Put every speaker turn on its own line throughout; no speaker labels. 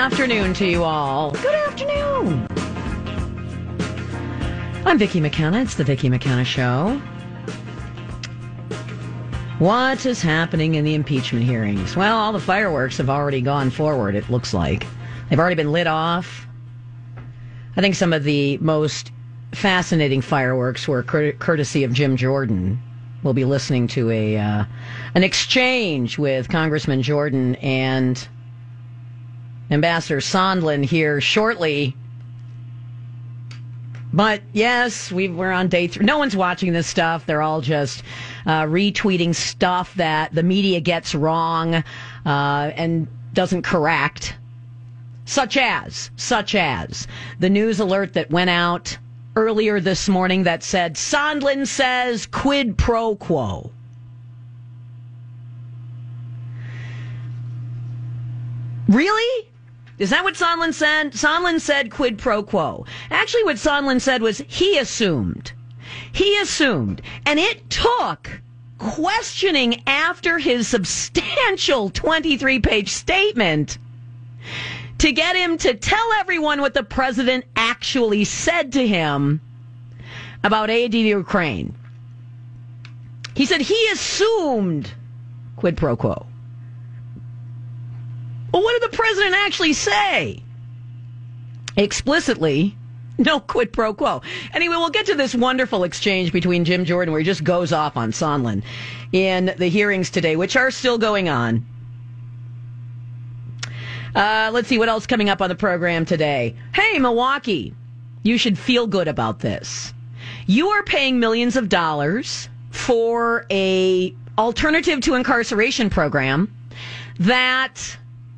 afternoon to you all. Good afternoon. I'm Vicki McKenna. It's the Vicki McKenna Show. What is happening in the impeachment hearings? Well, all the fireworks have already gone forward, it looks like. They've already been lit off. I think some of the most fascinating fireworks were courtesy of Jim Jordan. We'll be listening to an exchange with Congressman Jordan and Ambassador Sondland here shortly. But yes, we're on day 3. No one's watching this stuff. They're all just retweeting stuff that the media gets wrong and doesn't correct. Such as the news alert that went out earlier this morning that said, Sondland says quid pro quo. Really? Is that what Sondland said? Sondland said quid pro quo. Actually, what Sondland said was he assumed. And it took questioning after his substantial 23-page statement to get him to tell everyone what the president actually said to him about aid to Ukraine. He said he assumed quid pro quo. Well, what did the president actually say? Explicitly, no quid pro quo. Anyway, we'll get to this wonderful exchange between Jim Jordan where he just goes off on Sondland in the hearings today, which are still going on. Let's see what else coming up on the program today. Hey, Milwaukee, you should feel good about this. You are paying millions of dollars for a alternative to incarceration program that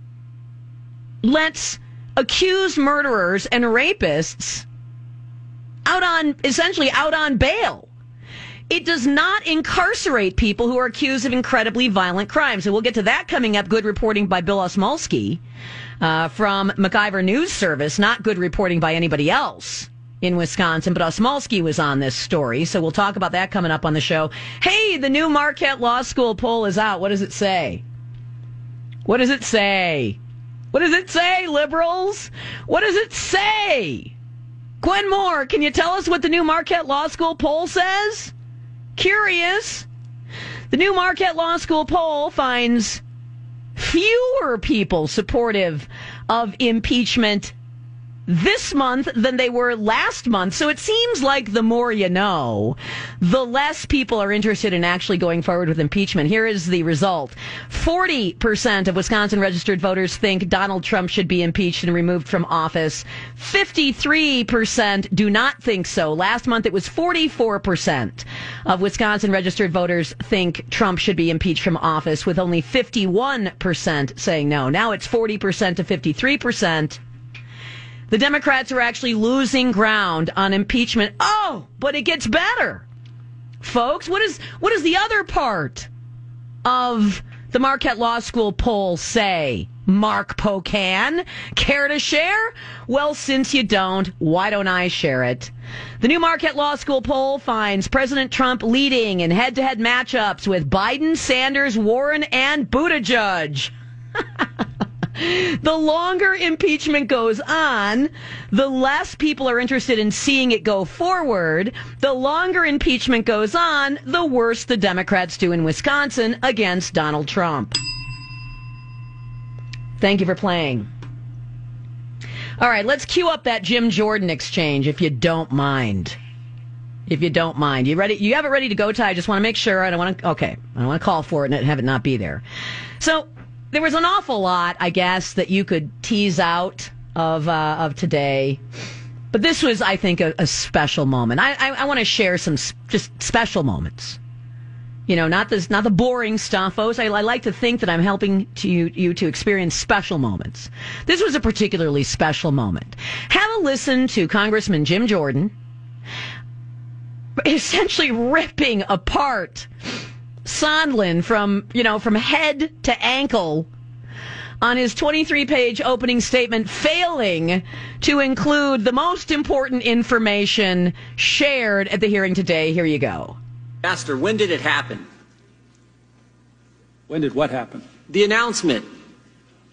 lets accused murderers and rapists essentially out on bail. It does not incarcerate people who are accused of incredibly violent crimes. And we'll get to that coming up. Good reporting by Bill Osmulski from MacIver News Service. Not good reporting by anybody else in Wisconsin, but Osmulski was on this story. So we'll talk about that coming up on the show. Hey, the new Marquette Law School poll is out. What does it say? What does it say? What does it say, liberals? What does it say? Gwen Moore, can you tell us what the new Marquette Law School poll says? Curious. The new Marquette Law School poll finds fewer people supportive of impeachment this month than they were last month. So it seems like the more you know, the less people are interested in actually going forward with impeachment. Here is the result. 40% of Wisconsin registered voters think Donald Trump should be impeached and removed from office. 53% do not think so. Last month it was 44% of Wisconsin registered voters think Trump should be impeached from office, with only 51% saying no. Now it's 40% to 53%. The Democrats are actually losing ground on impeachment. Oh, but it gets better. Folks, what is the other part of the Marquette Law School poll say? Mark Pocan, care to share? Well, since you don't, why don't I share it? The new Marquette Law School poll finds President Trump leading in head-to-head matchups with Biden, Sanders, Warren, and Buttigieg. The longer impeachment goes on, the less people are interested in seeing it go forward. The longer impeachment goes on, the worse the Democrats do in Wisconsin against Donald Trump. Thank you for playing. All right, let's cue up that Jim Jordan exchange, if you don't mind. If you don't mind. You ready? You have it ready to go, Ty? I just want to make sure. I don't want to call for it and have it not be there. So, there was an awful lot, I guess, that you could tease out of today. But this was, I think, a special moment. I want to share some just special moments. You know, not the boring stuff, folks. I like to think that I'm helping you to experience special moments. This was a particularly special moment. Have a listen to Congressman Jim Jordan essentially ripping apart Sondland from head to ankle on his 23-page opening statement, failing to include the most important information shared at the hearing today. Here you go.
Ambassador, when did it happen?
When did what happen?
The announcement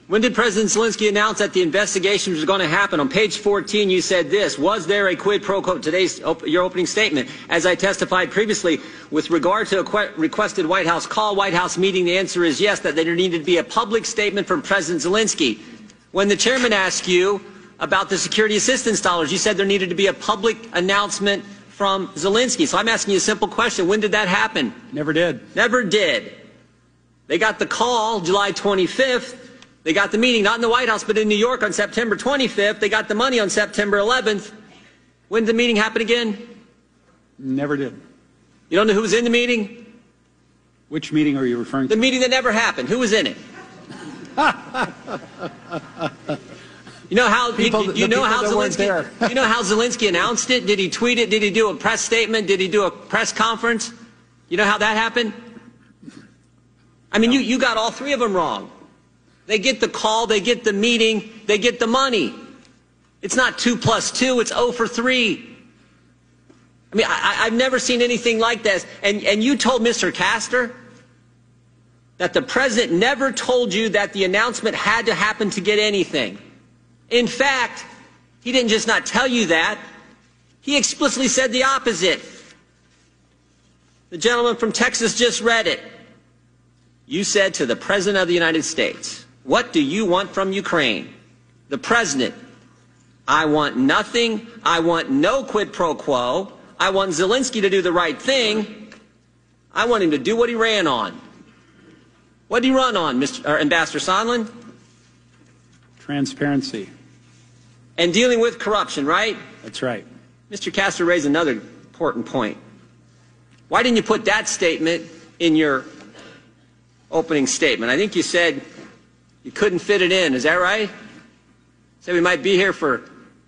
When did President Zelensky announce that the investigation was going to happen? On page 14, you said this: was there a quid pro quo? Today's your opening statement. As I testified previously, with regard to a requested White House call, White House meeting, the answer is yes, that there needed to be a public statement from President Zelensky. When the chairman asked you about the security assistance dollars, you said there needed to be a public announcement from Zelensky. So I'm asking you a simple question. When did that happen?
Never did.
Never did. They got the call July 25th. They got the meeting, not in the White House, but in New York on September 25th. They got the money on September 11th. When did the meeting happen again?
Never did.
You don't know who was in the meeting?
Which meeting are you referring to?
The meeting that never happened. Who was in it? You know how you know how Zelensky announced it? Did he tweet it? Did he do a press statement? Did he do a press conference? You know how that happened? I mean, you got all three of them wrong. They get the call, they get the meeting, they get the money. It's not 2 + 2, it's 0 for 3. I mean, I've never seen anything like this. And you told Mr. Castor that the president never told you that the announcement had to happen to get anything. In fact, he didn't just not tell you that, he explicitly said the opposite. The gentleman from Texas just read it. You said to the President of the United States, "What do you want from Ukraine?" The President: "I want nothing. I want no quid pro quo. I want Zelensky to do the right thing. I want him to do what he ran on." What did he run on, Ambassador Sondland?
Transparency.
And dealing with corruption, right?
That's right.
Mr. Castor raised another important point. Why didn't you put that statement in your opening statement? I think you said you couldn't fit it in. Is that right? Said we might be here for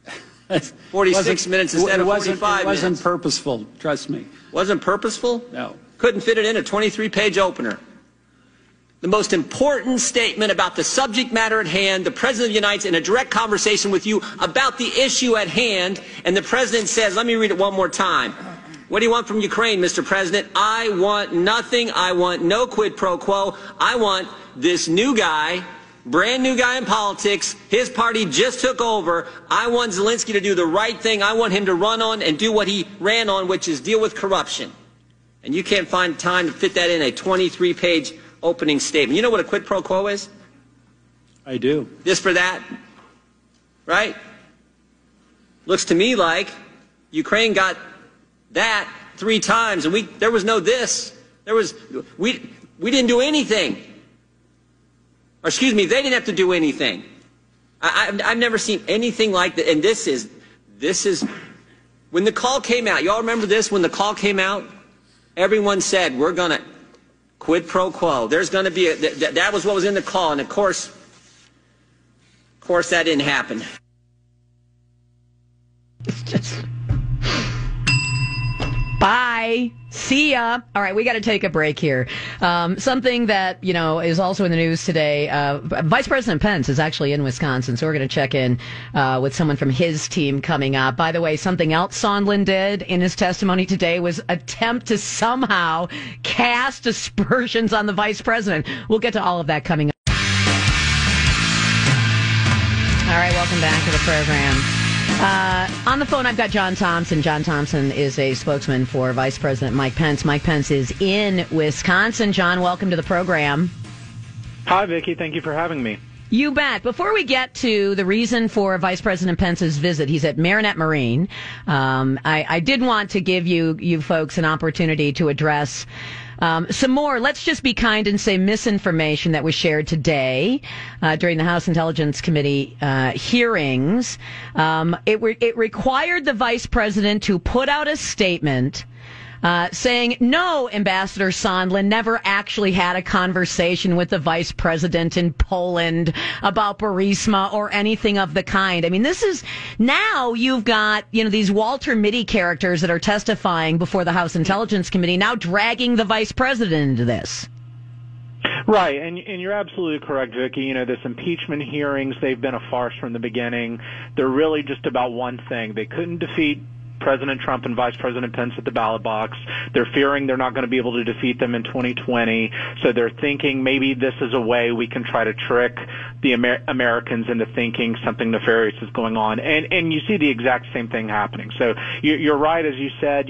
46 minutes instead of 45 minutes.
It wasn't purposeful, trust me.
Wasn't purposeful?
No.
Couldn't fit it in a 23-page opener. The most important statement about the subject matter at hand, the President of the United States in a direct conversation with you about the issue at hand, and the President says, let me read it one more time. What do you want from Ukraine, Mr. President? I want nothing. I want no quid pro quo. I want this new guy, brand new guy in politics. His party just took over. I want Zelensky to do the right thing. I want him to run on and do what he ran on, which is deal with corruption. And you can't find time to fit that in a 23-page opening statement. You know what a quid pro quo is?
I do.
This for that, right? Looks to me like Ukraine got that 3 times, and there was no this. We didn't do anything. Or excuse me, they didn't have to do anything. I've never seen anything like that. And this is when the call came out. Y'all remember this? When the call came out, everyone said we're gonna quid pro quo. There's going to be that was what was in the call, and of course that didn't happen.
It's just bye. See ya. All right, we got to take a break here. Something that, is also in the news today. Vice President Pence is actually in Wisconsin, so we're going to check in with someone from his team coming up. By the way, something else Sondland did in his testimony today was attempt to somehow cast aspersions on the vice president. We'll get to all of that coming up. All right, welcome back to the program. On the phone, I've got John Thompson. John Thompson is a spokesman for Vice President Mike Pence. Mike Pence is in Wisconsin. John, welcome to the program.
Hi, Vicki. Thank you for having me.
You bet. Before we get to the reason for Vice President Pence's visit, he's at Marinette Marine. I did want to give you folks an opportunity to address some more, let's just be kind and say, misinformation that was shared today during the House Intelligence Committee hearings. It required the vice president to put out a statement saying, no, Ambassador Sondland never actually had a conversation with the vice president in Poland about Burisma or anything of the kind. I mean, this is, now you've got, these Walter Mitty characters that are testifying before the House Intelligence Committee, now dragging the vice president into this.
Right, and you're absolutely correct, Vicki. This impeachment hearings, they've been a farce from the beginning. They're really just about one thing. They couldn't defeat President Trump and Vice President Pence at the ballot box. They're fearing they're not going to be able to defeat them in 2020. So they're thinking maybe this is a way we can try to trick the Americans into thinking something nefarious is going on. And you see the exact same thing happening. So you're right, as you said,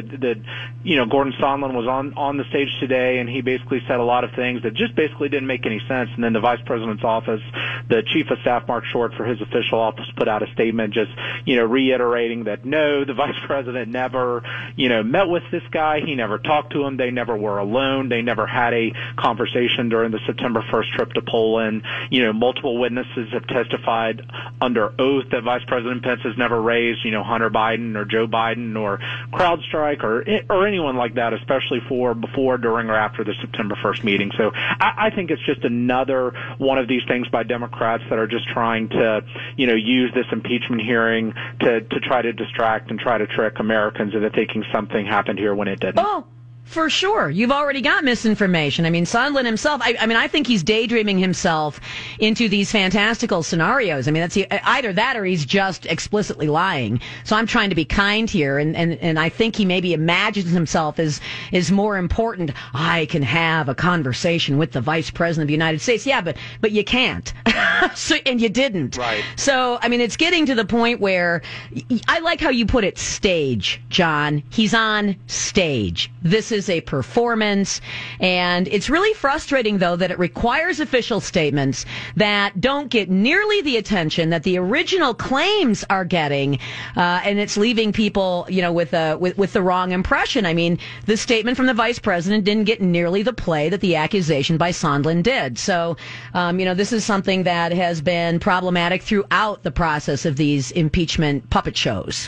Gordon Sondland was on the stage today, and he basically said a lot of things that just basically didn't make any sense. And then the Vice President's office, the Chief of Staff, Mark Short, for his official office, put out a statement just, reiterating that no, the Vice President never, met with this guy. He never talked to him. They never were alone. They never had a conversation during the September 1st trip to Poland. Multiple witnesses have testified under oath that Vice President Pence has never raised, Hunter Biden or Joe Biden or CrowdStrike or anyone like that, especially for before, during, or after the September 1st meeting. So I think it's just another one of these things by Democrats that are just trying to, use this impeachment hearing to try to distract and try to trick Americans into thinking something happened here when it didn't.
Oh, for sure. You've already got misinformation. I mean, Sondland himself, I think he's daydreaming himself into these fantastical scenarios. I mean, that's either that or he's just explicitly lying. So I'm trying to be kind here, and I think he maybe imagines himself as more important. I can have a conversation with the Vice President of the United States. Yeah, but you can't. And you didn't.
Right.
So, I mean, it's getting to the point where I like how you put it, stage, John. He's on stage. This is a performance, and it's really frustrating, though, that it requires official statements that don't get nearly the attention that the original claims are getting, and it's leaving people, with the wrong impression. I mean, the statement from the Vice President didn't get nearly the play that the accusation by Sondland did. So, this is something that has been problematic throughout the process of these impeachment puppet shows.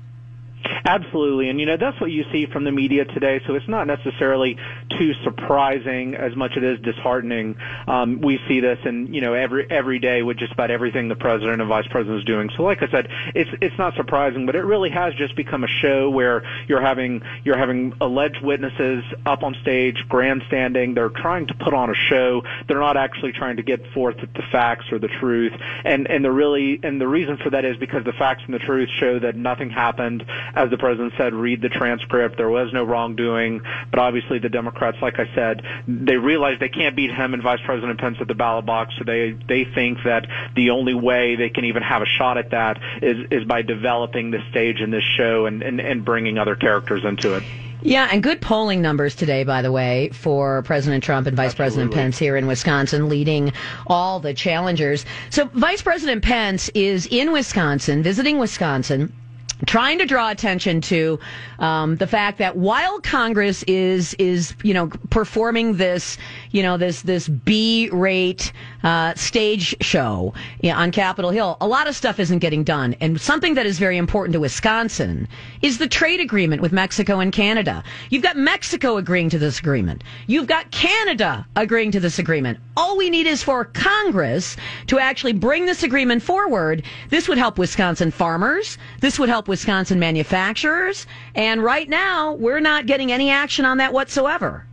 Absolutely. And, that's what you see from the media today. So it's not necessarily too surprising as much as it is disheartening. We see this in, every day with just about everything the president and vice president is doing. So like I said, it's not surprising, but it really has just become a show where you're having alleged witnesses up on stage, grandstanding. They're trying to put on a show. They're not actually trying to get forth the facts or the truth. And the reason for that is because the facts and the truth show that nothing happened. As the president said, read the transcript. There was no wrongdoing. But obviously the Democrats, like I said, they realize they can't beat him and Vice President Pence at the ballot box. So they think that the only way they can even have a shot at that is by developing this stage and this show and bringing other characters into it.
Yeah, and good polling numbers today, by the way, for President Trump and Vice President Pence here in Wisconsin, leading all the challengers. So Vice President Pence is in Wisconsin, visiting Wisconsin, trying to draw attention to the fact that while Congress is performing this this B-rate stage show on Capitol Hill, a lot of stuff isn't getting done. And something that is very important to Wisconsin is the trade agreement with Mexico and Canada. You've got Mexico agreeing to this agreement. You've got Canada agreeing to this agreement. All we need is for Congress to actually bring this agreement forward. This would help Wisconsin farmers. This would help Wisconsin manufacturers. And right now, we're not getting any action on that whatsoever.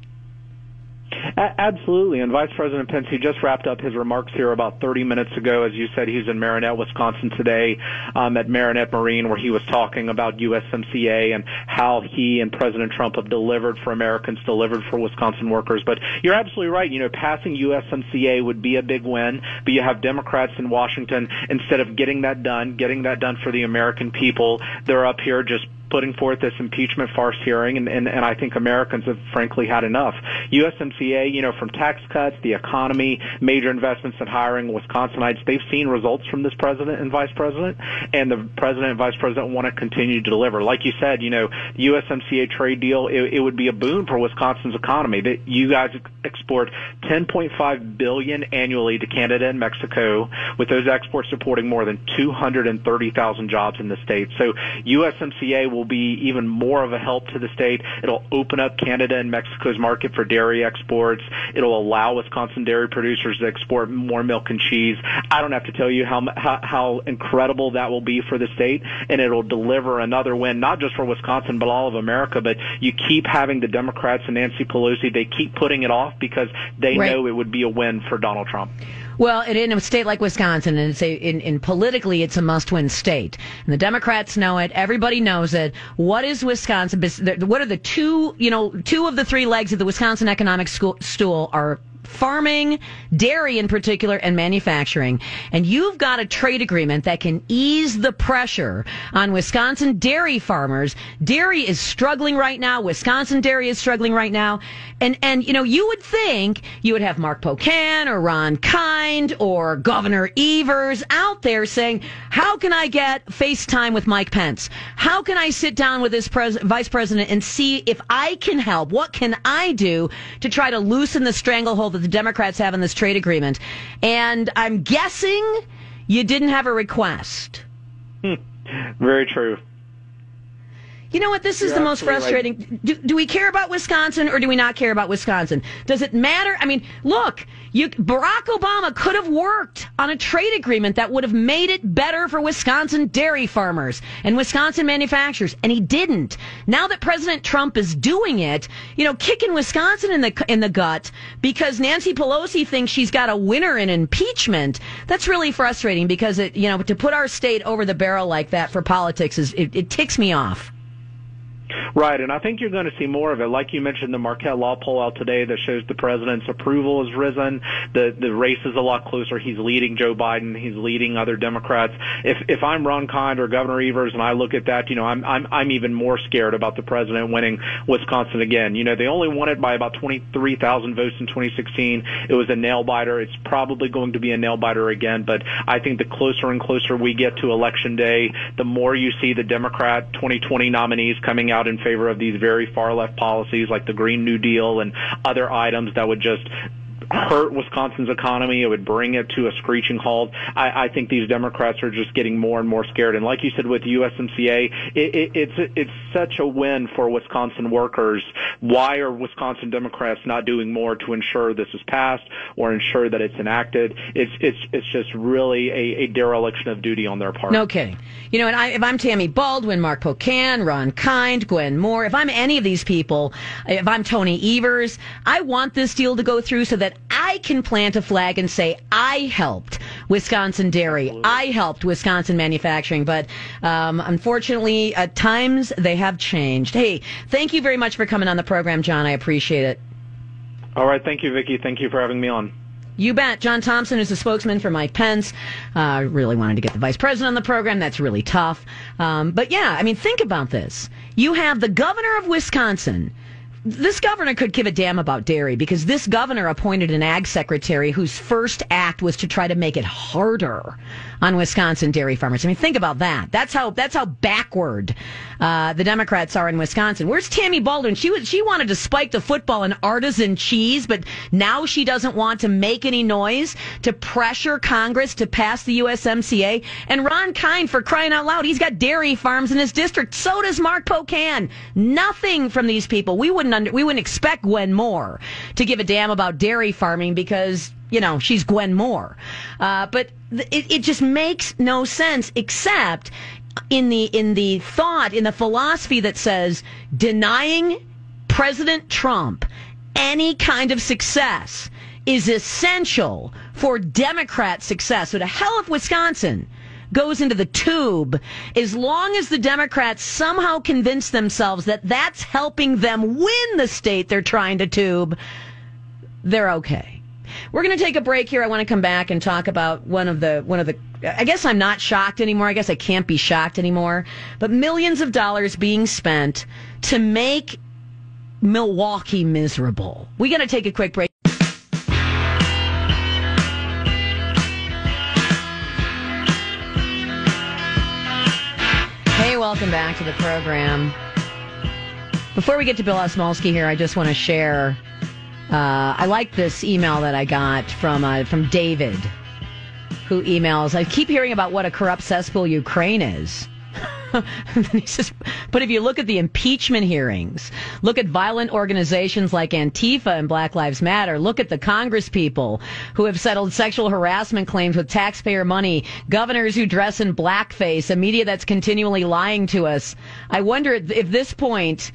Absolutely. And Vice President Pence, he just wrapped up his remarks here about 30 minutes ago. As you said, he's in Marinette, Wisconsin today at Marinette Marine, where he was talking about USMCA and how he and President Trump have delivered for Americans, delivered for Wisconsin workers. But you're absolutely right. Passing USMCA would be a big win, but you have Democrats in Washington, instead of getting that done for the American people, they're up here just putting forth this impeachment farce hearing, and I think Americans have frankly had enough. USMCA, from tax cuts, the economy, major investments in hiring Wisconsinites, they've seen results from this president and vice president, and the president and vice president want to continue to deliver. Like you said, the USMCA trade deal, it would be a boon for Wisconsin's economy. That you guys export $10.5 billion annually to Canada and Mexico, with those exports supporting more than 230,000 jobs in the state. So USMCA will be even more of a help to the state. It'll open up Canada and Mexico's market for dairy exports. It'll allow Wisconsin dairy producers to export more milk and cheese. I don't have to tell you how incredible that will be for the state, and it'll deliver another win, not just for Wisconsin, but all of America. But you keep having the Democrats and Nancy Pelosi, they keep putting it off because they know it would be a win for Donald Trump.
Well, in a state like Wisconsin, and in politically, it's a must-win state, and the Democrats know it. Everybody knows it. What is Wisconsin? What are the two of the three legs of the Wisconsin economic stool are farming, dairy in particular, and manufacturing. And you've got a trade agreement that can ease the pressure on Wisconsin dairy farmers. Dairy is struggling right now. Wisconsin dairy is struggling right now. And you would think you would have Mark Pocan or Ron Kind or Governor Evers out there saying, how can I get FaceTime with Mike Pence? How can I sit down with this vice president and see if I can help? What can I do to try to loosen the stranglehold that the Democrats have in this trade agreement? And I'm guessing you didn't have a request.
Very true.
You know what? This is the most frustrating. Right. Do we care about Wisconsin or do we not care about Wisconsin? Does it matter? I mean, look, Barack Obama could have worked on a trade agreement that would have made it better for Wisconsin dairy farmers and Wisconsin manufacturers, and he didn't. Now that President Trump is doing it, kicking Wisconsin in the gut because Nancy Pelosi thinks she's got a winner in impeachment, that's really frustrating because to put our state over the barrel like that for politics it ticks me off.
Right, and I think you're going to see more of it. Like you mentioned, the Marquette Law poll out today that shows the president's approval has risen. The race is a lot closer. He's leading Joe Biden. He's leading other Democrats. If I'm Ron Kind or Governor Evers and I look at that, I'm even more scared about the president winning Wisconsin again. They only won it by about 23,000 votes in 2016. It was a nail biter. It's probably going to be a nail biter again. But I think the closer and closer we get to Election Day, the more you see the Democrat 2020 nominees coming out in favor of these very far-left policies like the Green New Deal and other items that would just hurt Wisconsin's economy. It would bring it to a screeching halt. I think these Democrats are just getting more and more scared. And like you said with USMCA, it's such a win for Wisconsin workers. Why are Wisconsin Democrats not doing more to ensure this is passed or ensure that it's enacted? It's just really a dereliction of duty on their part.
No kidding. And if I'm Tammy Baldwin, Mark Pocan, Ron Kind, Gwen Moore, if I'm any of these people, if I'm Tony Evers, I want this deal to go through so that I can plant a flag and say, I helped Wisconsin dairy. Absolutely. I helped Wisconsin manufacturing. But unfortunately, at times, they have changed. Hey, thank you very much for coming on the program, John. I appreciate it.
All right. Thank you, Vicki. Thank you for having me on.
You bet. John Thompson is the spokesman for Mike Pence. Really wanted to get the vice president on the program. That's really tough. But yeah, think about this. You have the governor of Wisconsin. This governor could give a damn about dairy because this governor appointed an ag secretary whose first act was to try to make it harder on Wisconsin dairy farmers. Think about that. That's how backward the Democrats are in Wisconsin. Where's Tammy Baldwin? She wanted to spike the football in artisan cheese, but now she doesn't want to make any noise to pressure Congress to pass the USMCA. And Ron Kind, for crying out loud, he's got dairy farms in his district. So does Mark Pocan. Nothing from these people. We wouldn't expect Gwen Moore to give a damn about dairy farming because she's Gwen Moore. But it just makes no sense except in the thought, in the philosophy that says denying President Trump any kind of success is essential for Democrat success. So to hell if Wisconsin goes into the tube, as long as the Democrats somehow convince themselves that that's helping them win the state they're trying to tube, they're okay. We're going to take a break here. I want to come back and talk about one of the. I guess I'm not shocked anymore. I guess I can't be shocked anymore. But millions of dollars being spent to make Milwaukee miserable. We got to take a quick break. Hey, welcome back to the program. Before we get to Bill Osmulski here, I just want to share. I like this email that I got from David, who emails, I keep hearing about what a corrupt cesspool Ukraine is. He says, but if you look at the impeachment hearings, look at violent organizations like Antifa and Black Lives Matter, look at the Congress people who have settled sexual harassment claims with taxpayer money, governors who dress in blackface, a media that's continually lying to us. I wonder at this point,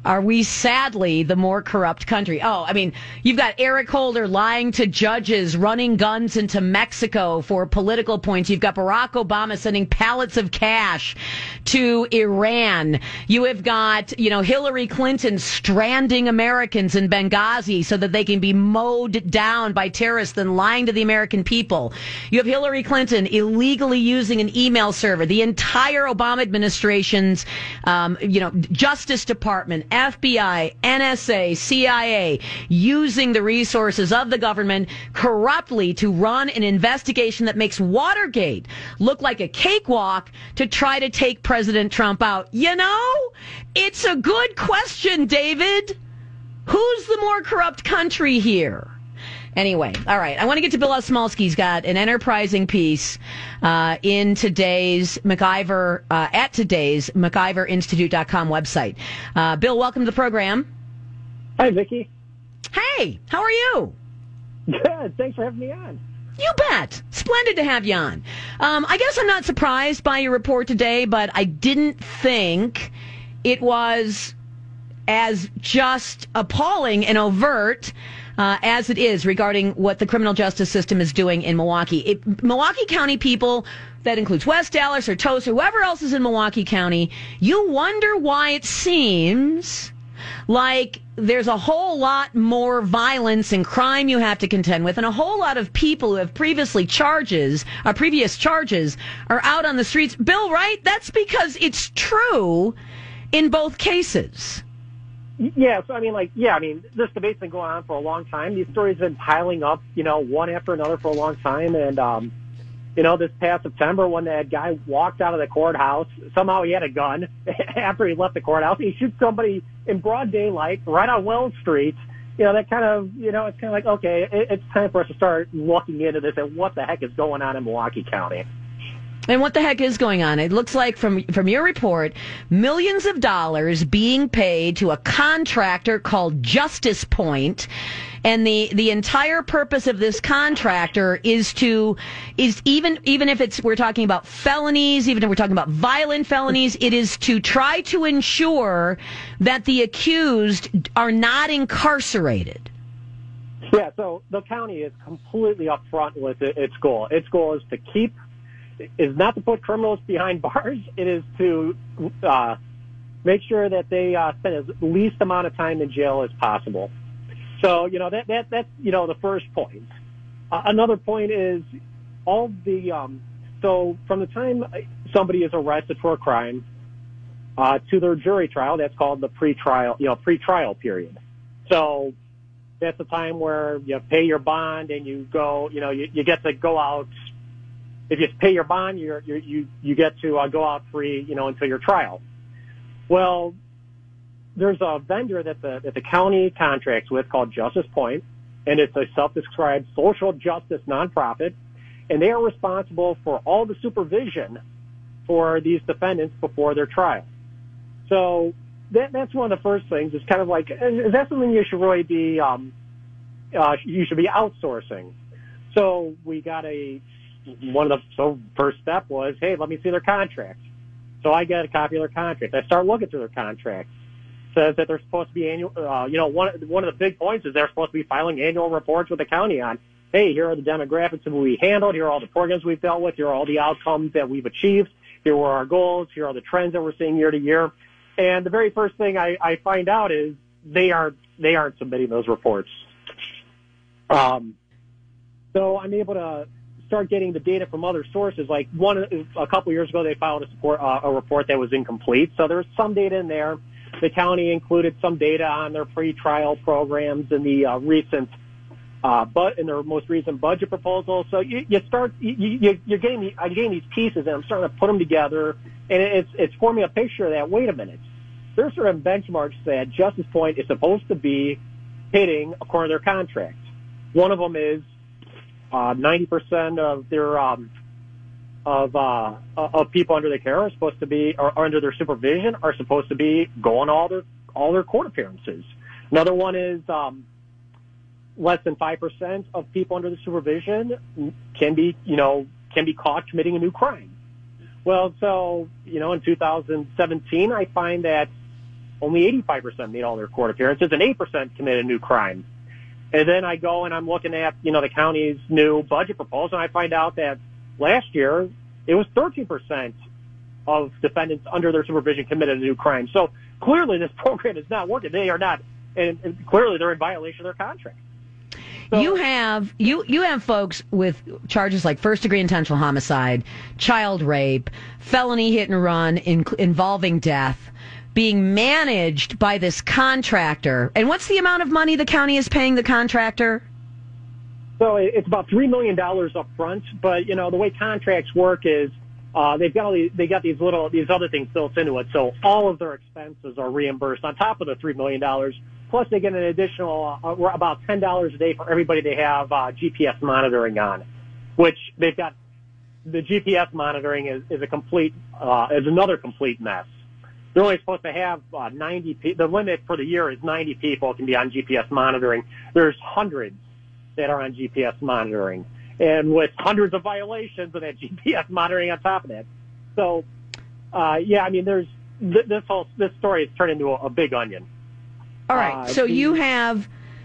Are we sadly the more corrupt country? Oh, I mean, you've got Eric Holder lying to judges, running guns into Mexico for political points. You've got Barack Obama sending pallets of cash to Iran. You have got, Hillary Clinton stranding Americans in Benghazi so that they can be mowed down by terrorists and lying to the American people. You have Hillary Clinton illegally using an email server. The entire Obama administration's, Justice Department, FBI, NSA, CIA, using the resources of the government corruptly to run an investigation that makes Watergate look like a cakewalk to try to take President Trump out. It's a good question, David. Who's the more corrupt country here? Anyway, all right. I want to get to Bill Osmulski. He's got an enterprising piece in today's MacIver, at today's MacIverInstitute.com website. Bill, welcome to the program.
Hi, Vicki.
Hey, how are you?
Good. Thanks for having me on.
You bet. Splendid to have you on. I guess I'm not surprised by your report today, but I didn't think it was as just appalling and overt as it is regarding what the criminal justice system is doing in Milwaukee. Milwaukee County people, that includes West Dallas or Tosa, whoever else is in Milwaukee County, you wonder why it seems like there's a whole lot more violence and crime you have to contend with, and a whole lot of people who have previous charges are out on the streets. Bill, right? That's because it's true in both cases.
Yeah, so this debate's been going on for a long time. These stories have been piling up, one after another for a long time. And, this past September when that guy walked out of the courthouse, somehow he had a gun after he left the courthouse. He shoots somebody in broad daylight right on Wells Street. That kind of, it's kind of like, okay, it's time for us to start looking into this and what the heck is going on in Milwaukee County.
And what the heck is going on? It looks like from your report, millions of dollars being paid to a contractor called Justice Point, and the entire purpose of this contractor is even if we're talking about felonies, even if we're talking about violent felonies, it is to try to ensure that the accused are not incarcerated.
Yeah, so the county is completely upfront with its goal. Its goal is not to put criminals behind bars. It is to make sure that they spend as least amount of time in jail as possible. So, that's the first point. Another point is all the so from the time somebody is arrested for a crime to their jury trial, that's called the pretrial period. So that's the time where you pay your bond and you go, you get to go out. If you pay your bond, you get to go out free, until your trial. Well, there's a vendor that the county contracts with called Justice Point, and it's a self-described social justice nonprofit, and they are responsible for all the supervision for these defendants before their trial. So that's one of the first things. It's kind of like, is that something you should really be you should be outsourcing? So we got first step was, hey, let me see their contracts. So I get a copy of their contract. I start looking through their contract. Says that they're supposed to be annual. One of the big points is they're supposed to be filing annual reports with the county on, hey, here are the demographics that we handled. Here are all the programs we've dealt with. Here are all the outcomes that we've achieved. Here were our goals. Here are the trends that we're seeing year to year. And the very first thing I find out is they aren't submitting those reports. So I'm able to start getting the data from other sources. Like a couple years ago, they filed a report that was incomplete. So there's some data in there. The county included some data on their pre-trial programs in the in their most recent budget proposal. So I'm getting these pieces, and I'm starting to put them together, and it's forming a picture that, wait a minute, there's sort of benchmarks that Justice Point is supposed to be hitting according to their contract. One of them is 90% of their of people under their care are supposed to be, or under their supervision, are supposed to be going to all their court appearances. Another one is less than 5% of people under the supervision can be caught committing a new crime. Well, so in 2017, I find that only 85% made all their court appearances, and 8% committed a new crime. And then I go and I'm looking at, the county's new budget proposal, and I find out that last year it was 13% of defendants under their supervision committed a new crime. So clearly this program is not working. They are not, and clearly they're in violation of their contract. So,
you have folks with charges like first-degree intentional homicide, child rape, felony hit and run involving death, being managed by this contractor. And what's the amount of money the county is paying the contractor?
So it's about $3 million up front, but the way contracts work is they got these other things built into it. So all of their expenses are reimbursed on top of the $3 million. Plus they get an additional about $10 a day for everybody they have GPS monitoring on, which they've got. The GPS monitoring is another complete mess. They're only supposed to have 90 people. The limit for the year is 90 people can be on GPS monitoring. There's hundreds that are on GPS monitoring, and with hundreds of violations of that GPS monitoring on top of that. So, there's this story has turned into a big onion.
All right. So you have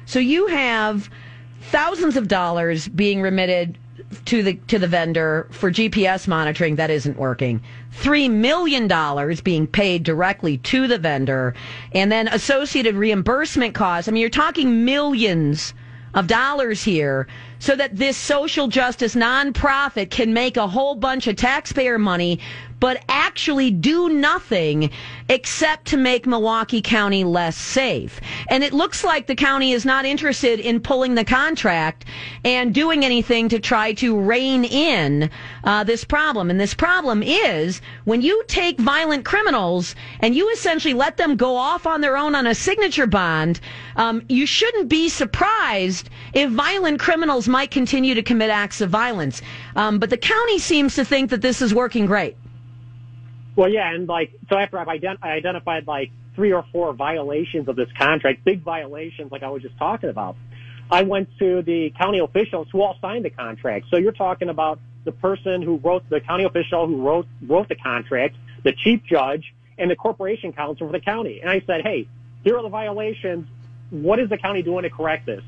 thousands of dollars being remitted to the vendor for GPS monitoring that isn't working. $3 million being paid directly to the vendor, and then associated reimbursement costs. I mean, you're talking millions of dollars here so that this social justice nonprofit can make a whole bunch of taxpayer money but actually do nothing except to make Milwaukee County less safe. And it looks like the county is not interested in pulling the contract and doing anything to try to rein in this problem. And this problem is when you take violent criminals and you essentially let them go off on their own on a signature bond, you shouldn't be surprised if violent criminals might continue to commit acts of violence. But the county seems to think that this is working great.
Well, yeah, and so after I identified 3 or 4 violations of this contract, big violations like I was just talking about, I went to the county officials who all signed the contract. So you're talking about the person who the county official who wrote the contract, the chief judge, and the corporation counsel for the county. And I said, hey, here are the violations. What is the county doing to correct this?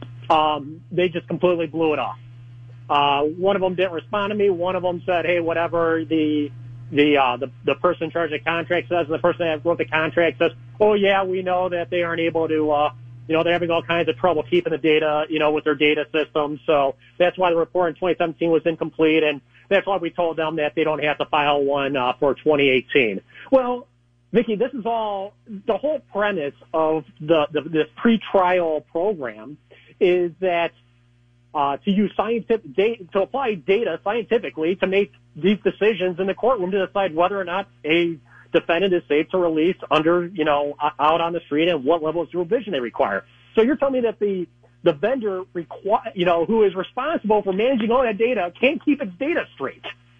They just completely blew it off. One of them didn't respond to me. One of them said, hey, whatever the person in charge of the contract says, and the person that wrote the contract says, oh yeah, we know that they aren't able to, they're having all kinds of trouble keeping the data, with their data systems. So that's why the report in 2017 was incomplete, and that's why we told them that they don't have to file one for 2018. Well, Vicki, this is all the whole premise of this pretrial program is that to use scientific data, to apply data scientifically to make these decisions in the courtroom to decide whether or not a defendant is safe to release under, out on the street and what level of supervision they require. So you're telling me that the vendor who is responsible for managing all that data can't keep its data straight.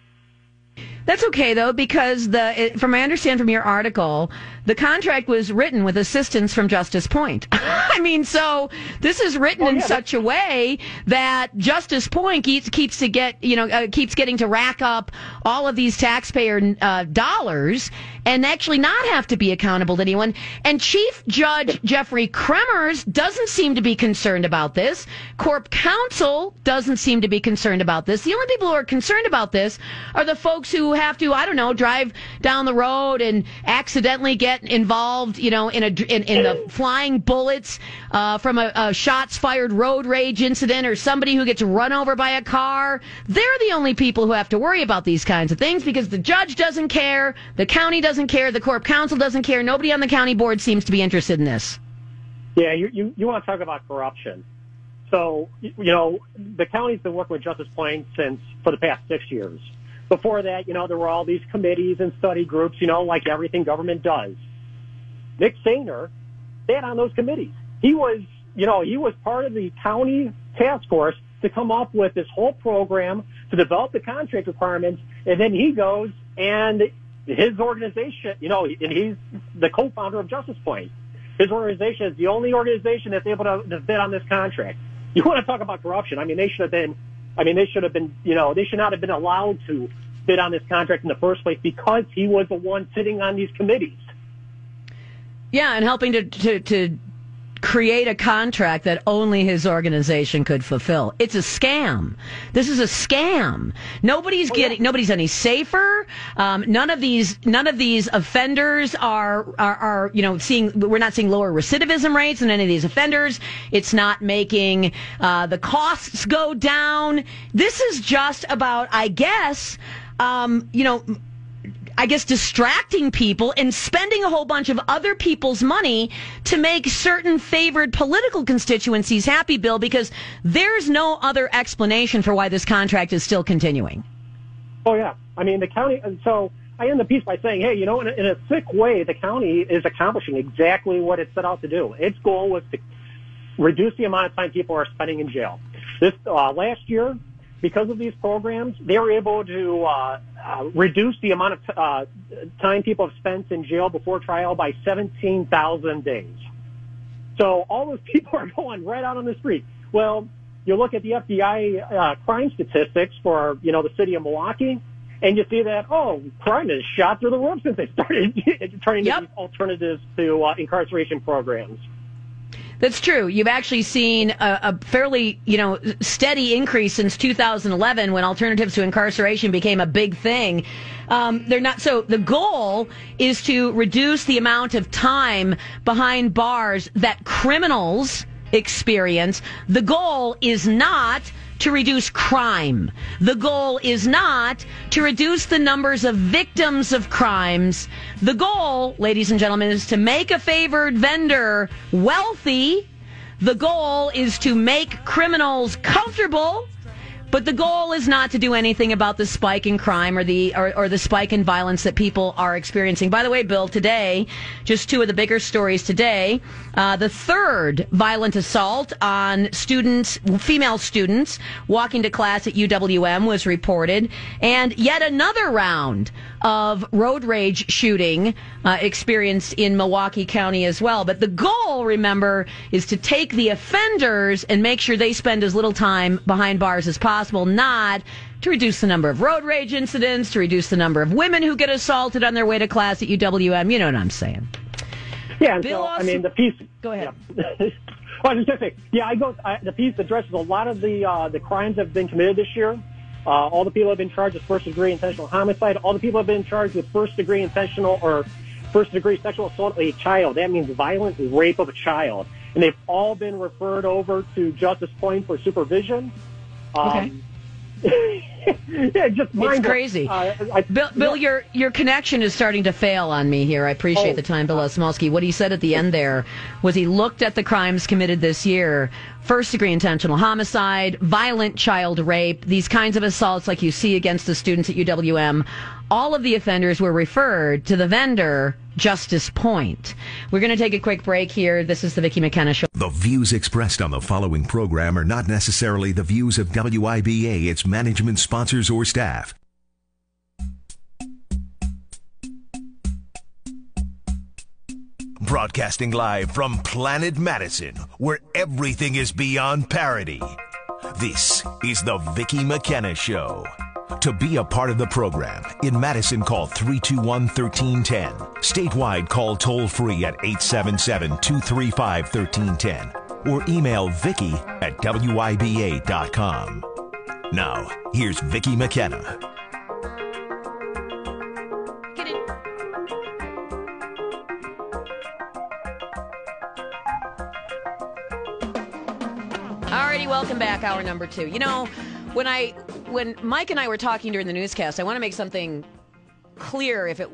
That's okay, though, because from I understand from your article, the contract was written with assistance from Justice Point. I mean, so this is written in such a way that Justice Point keeps getting to rack up all of these taxpayer dollars and actually not have to be accountable to anyone. And Chief Judge Jeffrey Kremers doesn't seem to be concerned about this. Corp Counsel doesn't seem to be concerned about this. The only people who are concerned about this are the folks who have to, drive down the road and accidentally get involved, in the flying bullets from a shots fired road rage incident, or somebody who gets run over by a car. They're the only people who have to worry about these kinds of things because the judge doesn't care, the county doesn't care, the Corp Counsel doesn't care. Nobody on the county board seems to be interested in this.
Yeah, you want to talk about corruption. So, the county's been working with Justice Point for the past 6 years. Before that, there were all these committees and study groups, like everything government does. Nick Sainer sat on those committees. He was part of the county task force to come up with this whole program to develop the contract requirements, and then he goes and his organization, and he's the co-founder of Justice Point. His organization is the only organization that's able to bid on this contract. You want to talk about corruption? They should not have been allowed to bid on this contract in the first place because he was the one sitting on these committees.
Yeah, and helping to create a contract that only his organization could fulfill. It's a scam. This is a scam. Nobody's any safer. None of these offenders are we're not seeing lower recidivism rates in any of these offenders. It's not making the costs go down. This is just about, I guess, distracting people and spending a whole bunch of other people's money to make certain favored political constituencies happy, Bill, because there's no other explanation for why this contract is still continuing.
Oh, yeah. I mean, the county, so I end the piece by saying, hey, in a sick way, the county is accomplishing exactly what it set out to do. Its goal was to reduce the amount of time people are spending in jail. This last year, because of these programs, they were able to reduce the amount of time people have spent in jail before trial by 17,000 days. So all those people are going right out on the street. Well, you look at the FBI crime statistics for, the city of Milwaukee, and you see that, crime has shot through the roof since they started turning to these alternatives to incarceration programs.
That's true. You've actually seen a fairly, steady increase since 2011 when alternatives to incarceration became a big thing. They're not. So the goal is to reduce the amount of time behind bars that criminals experience. The goal is not to reduce crime. The goal is not to reduce the numbers of victims of crimes. The goal, ladies and gentlemen, is to make a favored vendor wealthy. The goal is to make criminals comfortable. But the goal is not to do anything about the spike in crime or the spike in violence that people are experiencing. By the way, Bill, today, just two of the bigger stories today, the third violent assault on female students walking to class at UWM was reported, and yet another round of road rage shooting experienced in Milwaukee County as well. But the goal, remember, is to take the offenders and make sure they spend as little time behind bars as possible, not to reduce the number of road rage incidents, to reduce the number of women who get assaulted on their way to class at UWM. You know what I'm saying.
Yeah,
Bill,
so, the piece...
Go ahead.
Yeah. I was just going to say, the piece addresses a lot of the crimes that have been committed this year. All the people have been charged with first-degree intentional homicide. All the people have been charged with first-degree intentional or first-degree sexual assault of a child. That means violent rape of a child. And they've all been referred over to Justice Point for supervision.
Okay.
Yeah, just
it's crazy. Bill, your connection is starting to fail on me here. I appreciate the time, Bill Osmulski. What he said at the end there was he looked at the crimes committed this year: first-degree intentional homicide, violent child rape, these kinds of assaults like you see against the students at UWM. All of the offenders were referred to the vendor, Justice Point. We're going to take a quick break here. This is the Vicki McKenna Show.
The views expressed on the following program are not necessarily the views of WIBA, its management, sponsors, or staff. Broadcasting live from Planet Madison, where everything is beyond parody. This is the Vicki McKenna Show. To be a part of the program, in Madison, call 321-1310. Statewide, call toll-free at 877-235-1310. Or email Vicki at WIBA.com. Now, here's Vicki McKenna.
Alrighty, welcome back. Hour number 2. When Mike and I were talking during the newscast, I want to make something clear if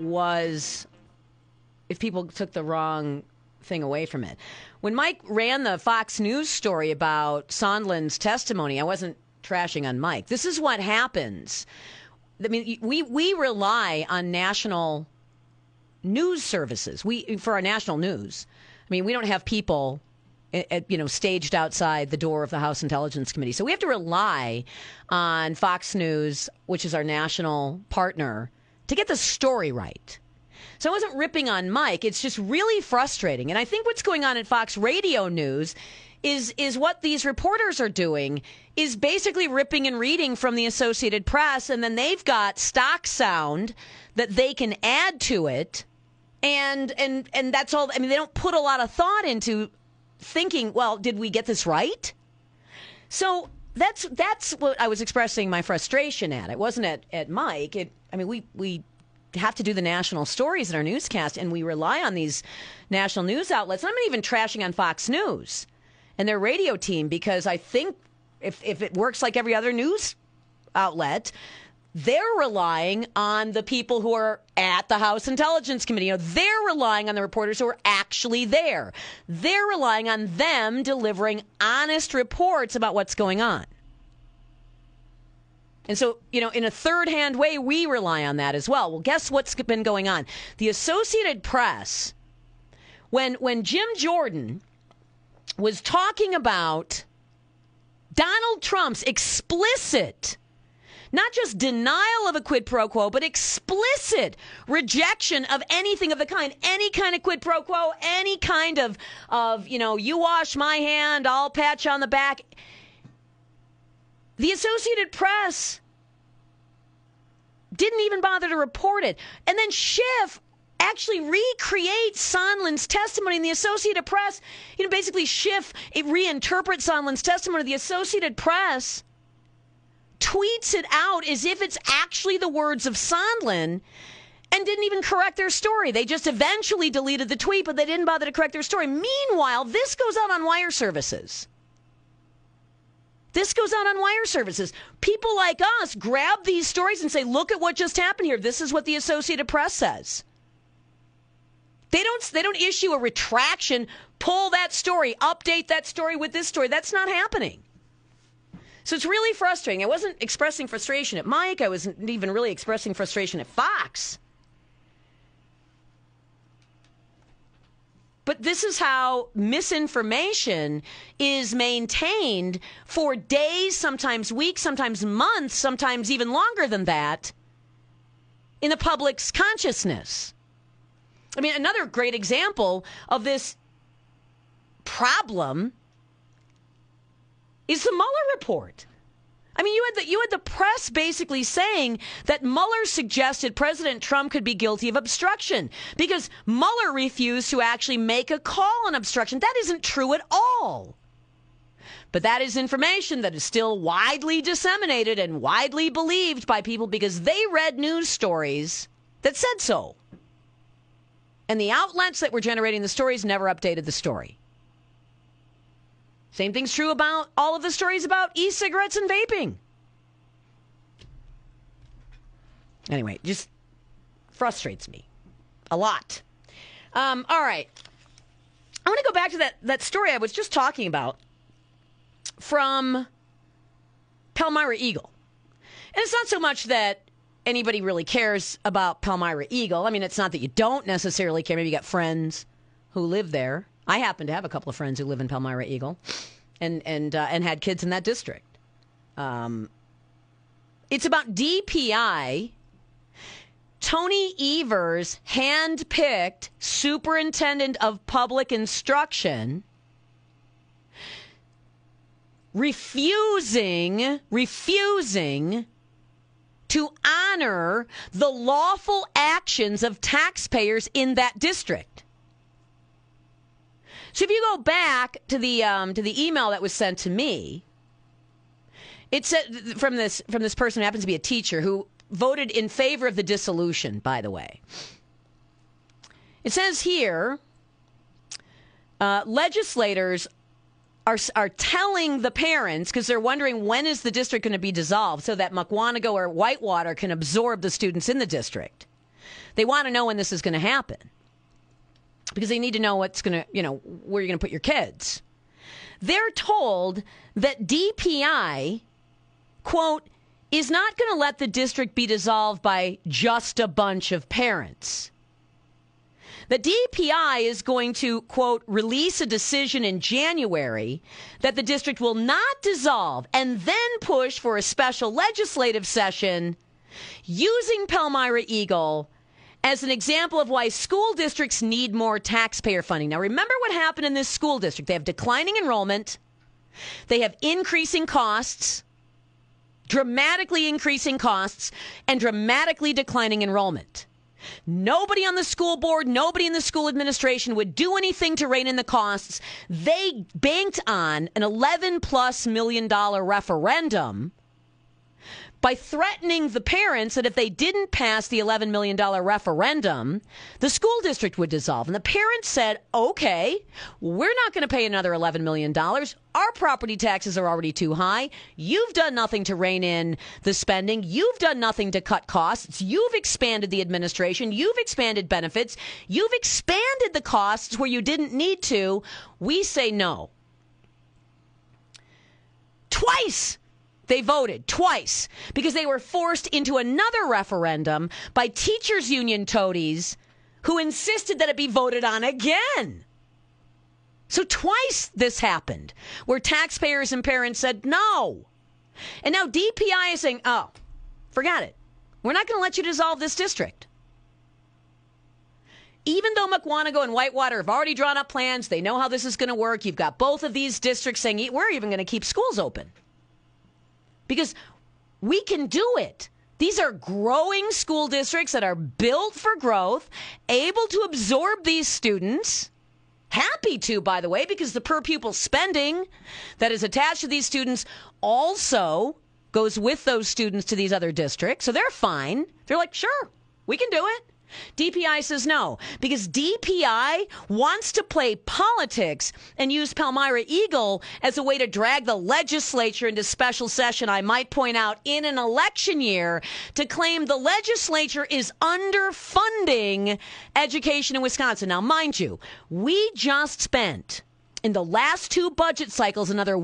people took the wrong thing away from it. When Mike ran the Fox News story about Sondland's testimony, I wasn't trashing on Mike. This is what happens. I mean, we rely on national news services for our national news. I mean, we don't have people staged outside the door of the House Intelligence Committee. So we have to rely on Fox News, which is our national partner, to get the story right. So I wasn't ripping on Mike. It's just really frustrating. And I think what's going on at Fox Radio News is what these reporters are doing is basically ripping and reading from the Associated Press, and then they've got stock sound that they can add to it And that's all. I mean, they don't put a lot of thought into thinking, well, did we get this right? So that's what I was expressing my frustration at. It wasn't at Mike. We have to do the national stories in our newscast, and we rely on these national news outlets. I'm not even trashing on Fox News and their radio team, because I think if it works like every other news outlet, they're relying on the people who are at the House Intelligence Committee. They're relying on the reporters who are actually there. They're relying on them delivering honest reports about what's going on. And so, in a third-hand way, we rely on that as well. Well, guess what's been going on? The Associated Press, when Jim Jordan was talking about Donald Trump's explicit, not just denial of a quid pro quo, but explicit rejection of anything of the kind, any kind of quid pro quo, any kind of you wash my hand, I'll pat you on the back. The Associated Press didn't even bother to report it. And then Schiff actually recreates Sondland's testimony in the Associated Press. Basically Schiff reinterprets Sondland's testimony. The Associated Press tweets it out as if it's actually the words of Sondland and didn't even correct their story. They just eventually deleted the tweet, but they didn't bother to correct their story. Meanwhile, this goes out on wire services. People like us grab these stories and say, look at what just happened here. This is what the Associated Press says. They don't issue a retraction, pull that story, update that story with this story. That's not happening. So it's really frustrating. I wasn't expressing frustration at Mike. I wasn't even really expressing frustration at Fox. But this is how misinformation is maintained for days, sometimes weeks, sometimes months, sometimes even longer than that in the public's consciousness. I mean, another great example of this problem is the Mueller report. I mean, you had the press basically saying that Mueller suggested President Trump could be guilty of obstruction because Mueller refused to actually make a call on obstruction. That isn't true at all. But that is information that is still widely disseminated and widely believed by people because they read news stories that said so. And the outlets that were generating the stories never updated the story. Same thing's true about all of the stories about e-cigarettes and vaping. Anyway, just frustrates me a lot. All right. I want to go back to that story I was just talking about from Palmyra Eagle. And it's not so much that anybody really cares about Palmyra Eagle. I mean, it's not that you don't necessarily care. Maybe you got friends who live there. I happen to have a couple of friends who live in Palmyra Eagle and had kids in that district. It's about DPI. Tony Evers, hand-picked superintendent of public instruction, refusing to honor the lawful actions of taxpayers in that district. So if you go back to the email that was sent to me, it said from this person who happens to be a teacher who voted in favor of the dissolution, by the way. It says here, legislators are telling the parents, because they're wondering when is the district going to be dissolved so that Mukwonago or Whitewater can absorb the students in the district. They want to know when this is going to happen because they need to know what's going to, where you're going to put your kids. They're told that DPI, quote, is not going to let the district be dissolved by just a bunch of parents. The DPI is going to, quote, release a decision in January that the district will not dissolve and then push for a special legislative session using Palmyra Eagle as an example of why school districts need more taxpayer funding. Now, remember what happened in this school district. They have declining enrollment. They have increasing costs, dramatically increasing costs, and dramatically declining enrollment. Nobody on the school board, nobody in the school administration would do anything to rein in the costs. They banked on an $11+ million referendum by threatening the parents that if they didn't pass the $11 million referendum, the school district would dissolve. And the parents said, okay, we're not going to pay another $11 million. Our property taxes are already too high. You've done nothing to rein in the spending. You've done nothing to cut costs. You've expanded the administration. You've expanded benefits. You've expanded the costs where you didn't need to. We say no. Twice. They voted twice because they were forced into another referendum by teachers' union toadies who insisted that it be voted on again. So twice this happened where taxpayers and parents said no. And now DPI is saying, oh, forget it. We're not going to let you dissolve this district. Even though Mukwonago and Whitewater have already drawn up plans, they know how this is going to work. You've got both of these districts saying we're even going to keep schools open. Because we can do it. These are growing school districts that are built for growth, able to absorb these students. Happy to, by the way, because the per pupil spending that is attached to these students also goes with those students to these other districts. So they're fine. They're like, sure, we can do it. DPI says no, because DPI wants to play politics and use Palmyra Eagle as a way to drag the legislature into special session, I might point out, in an election year to claim the legislature is underfunding education in Wisconsin. Now, mind you, we just spent in the last two budget cycles another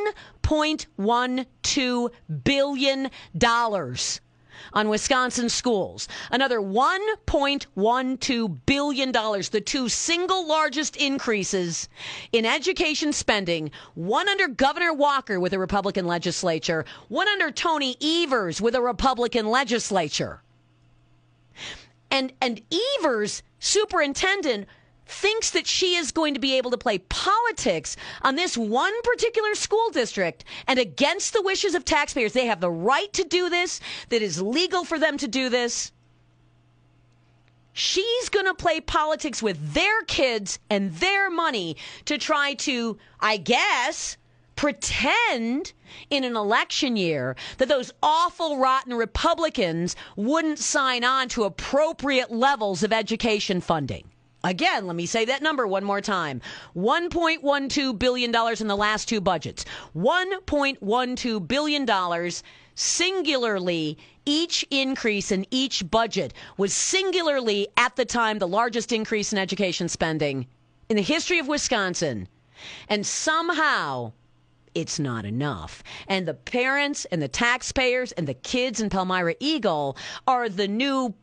$1.12 billion on Wisconsin schools. Another $1.12 billion, the two single largest increases in education spending, one under Governor Walker with a Republican legislature, one under Tony Evers with a Republican legislature. And Evers, superintendent, thinks that she is going to be able to play politics on this one particular school district and against the wishes of taxpayers. They have the right to do this. That is legal for them to do this. She's going to play politics with their kids and their money to try to, I guess, pretend in an election year that those awful, rotten Republicans wouldn't sign on to appropriate levels of education funding. Again, let me say that number one more time. $1.12 billion in the last two budgets. $1.12 billion singularly. Each increase in each budget was singularly, at the time, the largest increase in education spending in the history of Wisconsin. And somehow, it's not enough. And the parents and the taxpayers and the kids in Palmyra Eagle are the new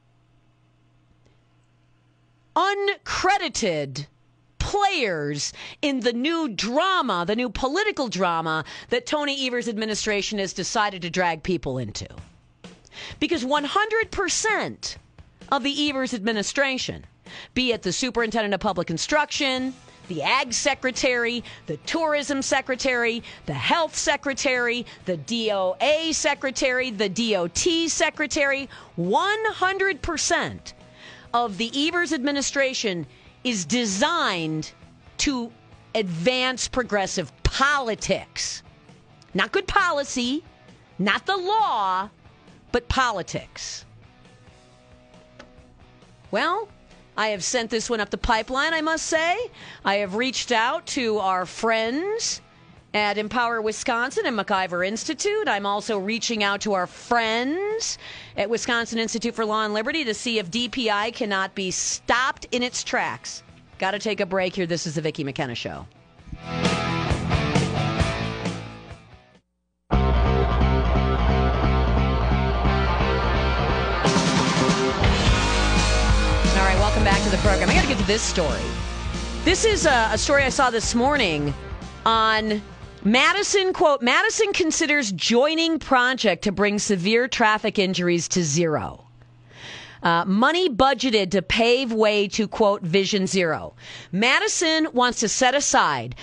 uncredited players in the new drama, the new political drama that Tony Evers' administration has decided to drag people into. Because 100% of the Evers administration, be it the superintendent of public instruction, the ag secretary, the tourism secretary, the health secretary, the DOA secretary, the DOT secretary, 100% of the Evers administration is designed to advance progressive politics. Not good policy, not the law, but politics. Well, I have sent this one up the pipeline, I must say. I have reached out to our friends at Empower Wisconsin and MacIver Institute. I'm also reaching out to our friends at Wisconsin Institute for Law and Liberty to see if DPI cannot be stopped in its tracks. Got to take a break here. This is the Vicki McKenna Show. All right, welcome back to the program. I got to get to this story. This is a story I saw this morning on Madison. Quote, Madison considers joining project to bring severe traffic injuries to zero. Money budgeted to pave way to, quote, Vision Zero. Madison wants to set aside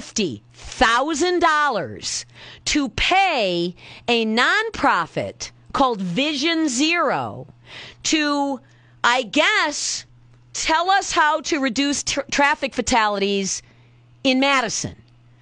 $350,000 to pay a nonprofit called Vision Zero to, I guess, tell us how to reduce traffic fatalities in Madison.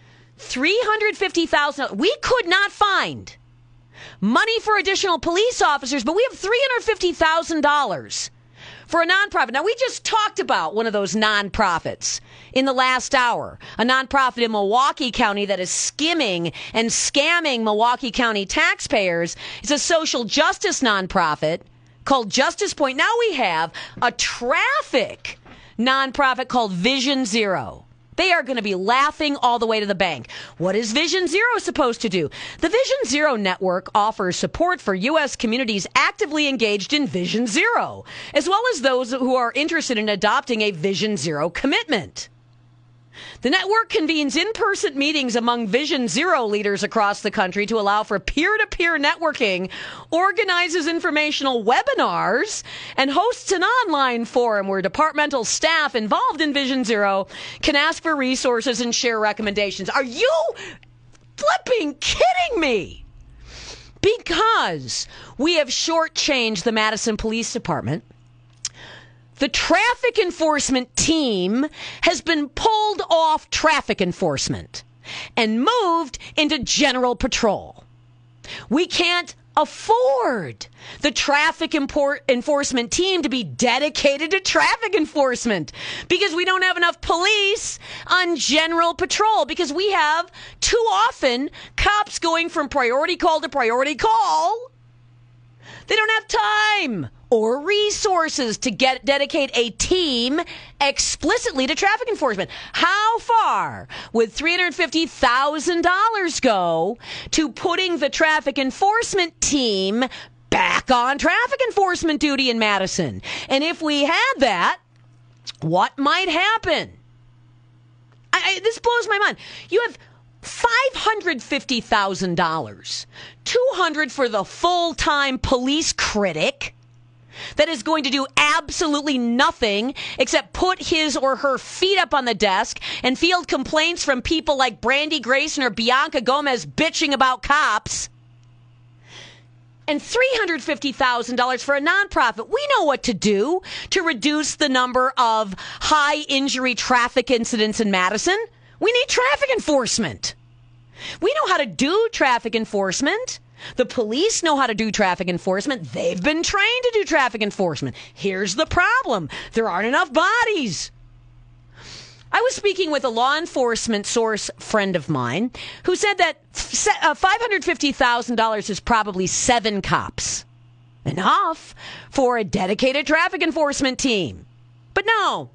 $350,000. We could not find money for additional police officers, but we have $350,000 for a nonprofit. Now, we just talked about one of those nonprofits in the last hour, a nonprofit in Milwaukee County that is skimming and scamming Milwaukee County taxpayers. It's a social justice nonprofit called Justice Point. Now we have a traffic nonprofit called Vision Zero. They are going to be laughing all the way to the bank. What is Vision Zero supposed to do? The Vision Zero Network offers support for U.S. communities actively engaged in Vision Zero, as well as those who are interested in adopting a Vision Zero commitment. The network convenes in-person meetings among Vision Zero leaders across the country to allow for peer-to-peer networking, organizes informational webinars, and hosts an online forum where departmental staff involved in Vision Zero can ask for resources and share recommendations. Are you flipping kidding me? Because we have shortchanged the Madison Police Department, the traffic enforcement team has been pulled off traffic enforcement and moved into general patrol. We can't afford the traffic enforcement team to be dedicated to traffic enforcement because we don't have enough police on general patrol, because we have too often cops going from priority call to priority call. They don't have time or resources to dedicate a team explicitly to traffic enforcement. How far would $350,000 go to putting the traffic enforcement team back on traffic enforcement duty in Madison? And if we had that, what might happen? This blows my mind. You have $550,000, $200,000 for the full-time police critic that is going to do absolutely nothing except put his or her feet up on the desk and field complaints from people like Brandy Grayson or Bianca Gomez bitching about cops. And $350,000 for a nonprofit. We know what to do to reduce the number of high-injury traffic incidents in Madison. We need traffic enforcement. We know how to do traffic enforcement. The police know how to do traffic enforcement. They've been trained to do traffic enforcement. Here's the problem. There aren't enough bodies. I was speaking with a law enforcement source friend of mine who said that $550,000 is probably 7 cops. Enough for a dedicated traffic enforcement team. But no.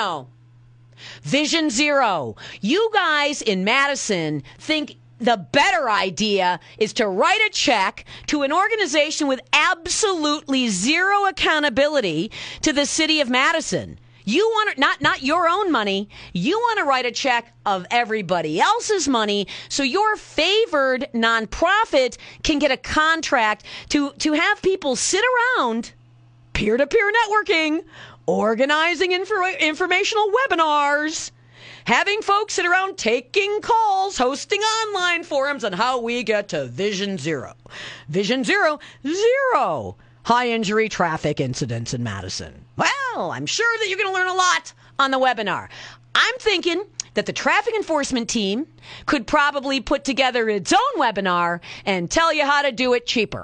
Vision Zero. You guys in Madison think the better idea is to write a check to an organization with absolutely zero accountability to the city of Madison. You want to, not your own money. You want to write a check of everybody else's money so your favored nonprofit can get a contract to have people sit around peer-to-peer networking, organizing informational webinars, having folks sit around taking calls, hosting online forums on how we get to Vision Zero. Vision Zero, zero high-injury traffic incidents in Madison. Well, I'm sure that you're going to learn a lot on the webinar. I'm thinking that the traffic enforcement team could probably put together its own webinar and tell you how to do it cheaper.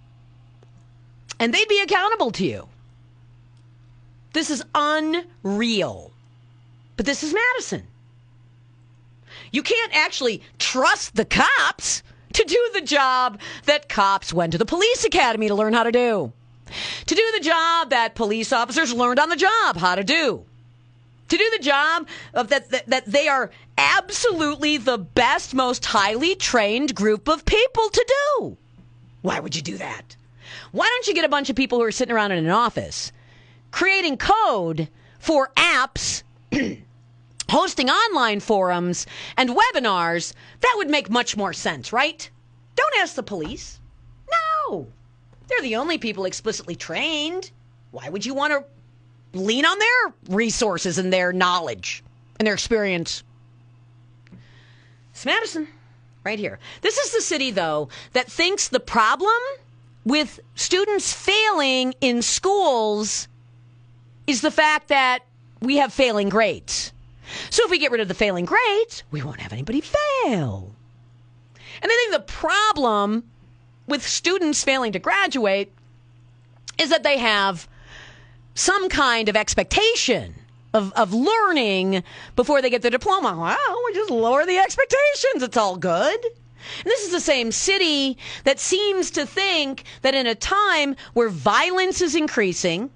And they'd be accountable to you. This is unreal. But this is Madison. You can't actually trust the cops to do the job that cops went to the police academy to learn how to do. To do the job that police officers learned on the job how to do. To do the job of that they are absolutely the best, most highly trained group of people to do. Why would you do that? Why don't you get a bunch of people who are sitting around in an office creating code for apps, hosting online forums, and webinars? That would make much more sense, right? Don't ask the police. No. They're the only people explicitly trained. Why would you want to lean on their resources and their knowledge and their experience? It's Madison, right here. This is the city, though, that thinks the problem with students failing in schools is the fact that we have failing grades. So if we get rid of the failing grades, we won't have anybody fail. And I think the problem with students failing to graduate is that they have some kind of expectation of learning before they get their diploma. Well, we just lower the expectations. It's all good. And this is the same city that seems to think that in a time where violence is increasing,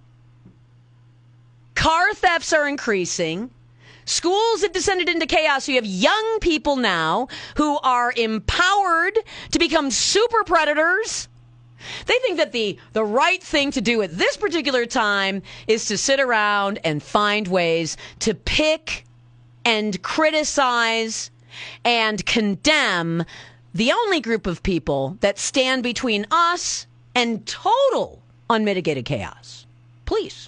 car thefts are increasing, schools have descended into chaos. So you have young people now who are empowered to become super predators. They think that the right thing to do at this particular time is to sit around and find ways to pick and criticize and condemn the only group of people that stand between us and total unmitigated chaos. Please.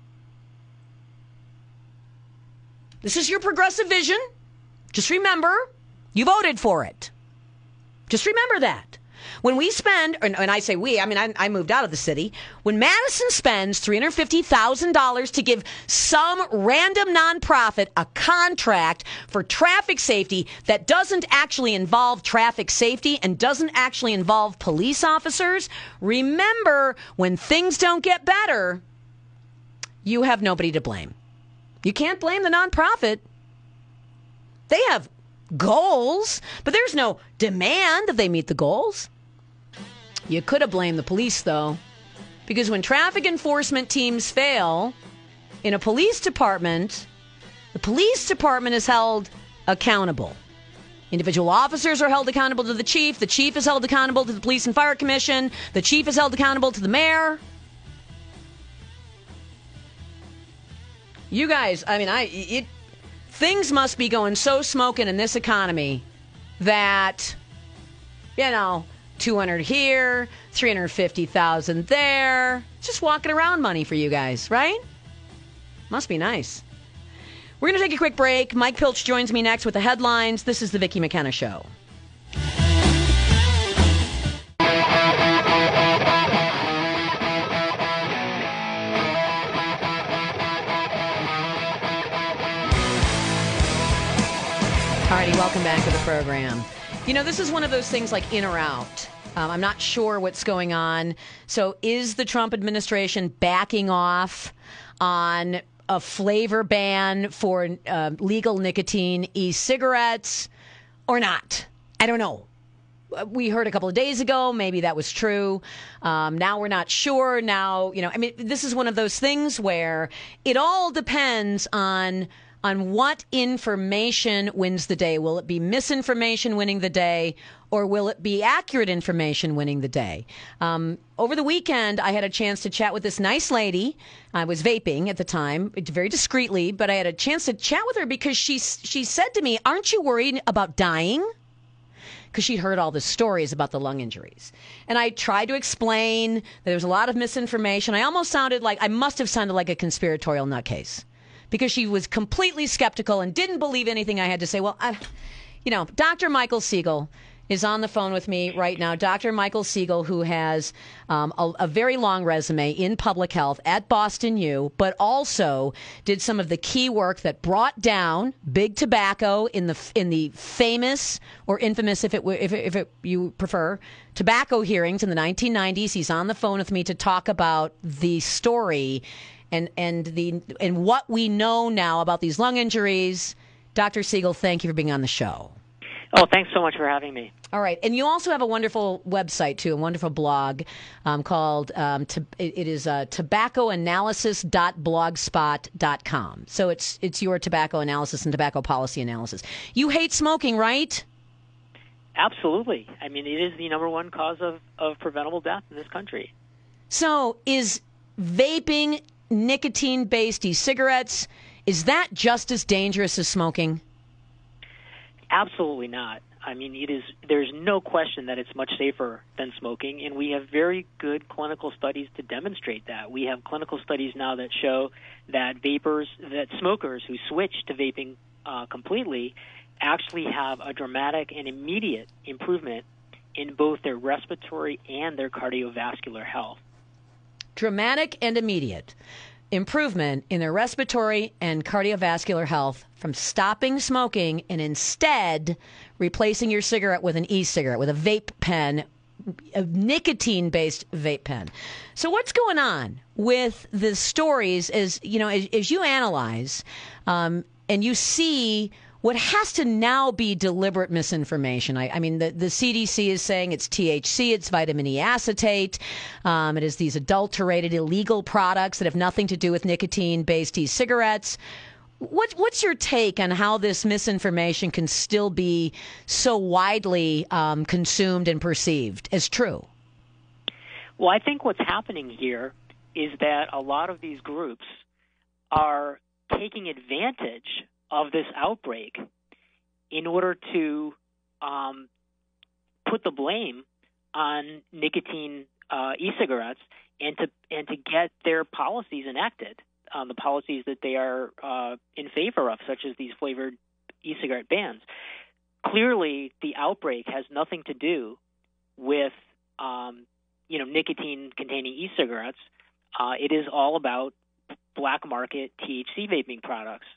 This is your progressive vision. Just remember, you voted for it. Just remember that. When we spend, and I say we, I mean, I moved out of the city. When Madison spends $350,000 to give some random nonprofit a contract for traffic safety that doesn't actually involve traffic safety and doesn't actually involve police officers, remember, when things don't get better, you have nobody to blame. You can't blame the nonprofit. They have goals, but there's no demand that they meet the goals. You could have blamed the police, though, because when traffic enforcement teams fail in a police department, the police department is held accountable. Individual officers are held accountable to the chief is held accountable to the police and fire commission, the chief is held accountable to the mayor. You guys, I mean, things must be going so smoking in this economy that, 200 here, 350,000 there. Just walking around money for you guys, right? Must be nice. We're going to take a quick break. Mike Pilch joins me next with the headlines. This is the Vicki McKenna Show. Alrighty, welcome back to the program. This is one of those things like in or out. I'm not sure what's going on. So is the Trump administration backing off on a flavor ban for legal nicotine e-cigarettes or not? I don't know. We heard a couple of days ago, maybe that was true. Now we're not sure. Now, this is one of those things where it all depends on what information wins the day. Will it be misinformation winning the day, or will it be accurate information winning the day? Over the weekend, I had a chance to chat with this nice lady. I was vaping at the time, very discreetly, but I had a chance to chat with her because she said to me, "Aren't you worried about dying?" Because she'd heard all the stories about the lung injuries. And I tried to explain that there was a lot of misinformation. I must have sounded like a conspiratorial nutcase, because she was completely skeptical and didn't believe anything I had to say. Well, Dr. Michael Siegel is on the phone with me right now. Dr. Michael Siegel, who has a very long resume in public health at Boston U, but also did some of the key work that brought down big tobacco in the famous or infamous, if you prefer, tobacco hearings in the 1990s. He's on the phone with me to talk about the story and what we know now about these lung injuries. Dr. Siegel, thank you for being on the show.
Oh, thanks so much for having me.
All right. And you also have a wonderful website, too, a wonderful blog called tobaccoanalysis.blogspot.com. So it's your tobacco analysis and tobacco policy analysis. You hate smoking, right?
Absolutely. I mean, it is the number one cause of preventable death in this country. So is vaping nicotine-based e-cigarettes, is that just as dangerous as smoking? Absolutely not. I mean, there's no question that it's much safer than smoking, and we have very good clinical studies to demonstrate that. We have clinical studies now that show that smokers who switch to vaping completely actually have a dramatic and immediate improvement in both their respiratory and their cardiovascular health.
Dramatic and immediate improvement in their respiratory and cardiovascular health from stopping smoking and instead replacing your cigarette with an e-cigarette, with a vape pen, a nicotine-based vape pen. So what's going on with the stories as you analyze and you see what has to now be deliberate misinformation? I mean, the CDC is saying it's THC, it's vitamin E acetate, it is these adulterated illegal products that have nothing to do with nicotine-based e-cigarettes. What's your take on how this misinformation can still be so widely consumed and perceived as true?
Well, I think what's happening here is that a lot of these groups are taking advantage of this outbreak in order to put the blame on nicotine e-cigarettes and to get their policies enacted, the policies that they are in favor of, such as these flavored e-cigarette bans. Clearly, the outbreak has nothing to do with nicotine-containing e-cigarettes. It is all about black market THC vaping products.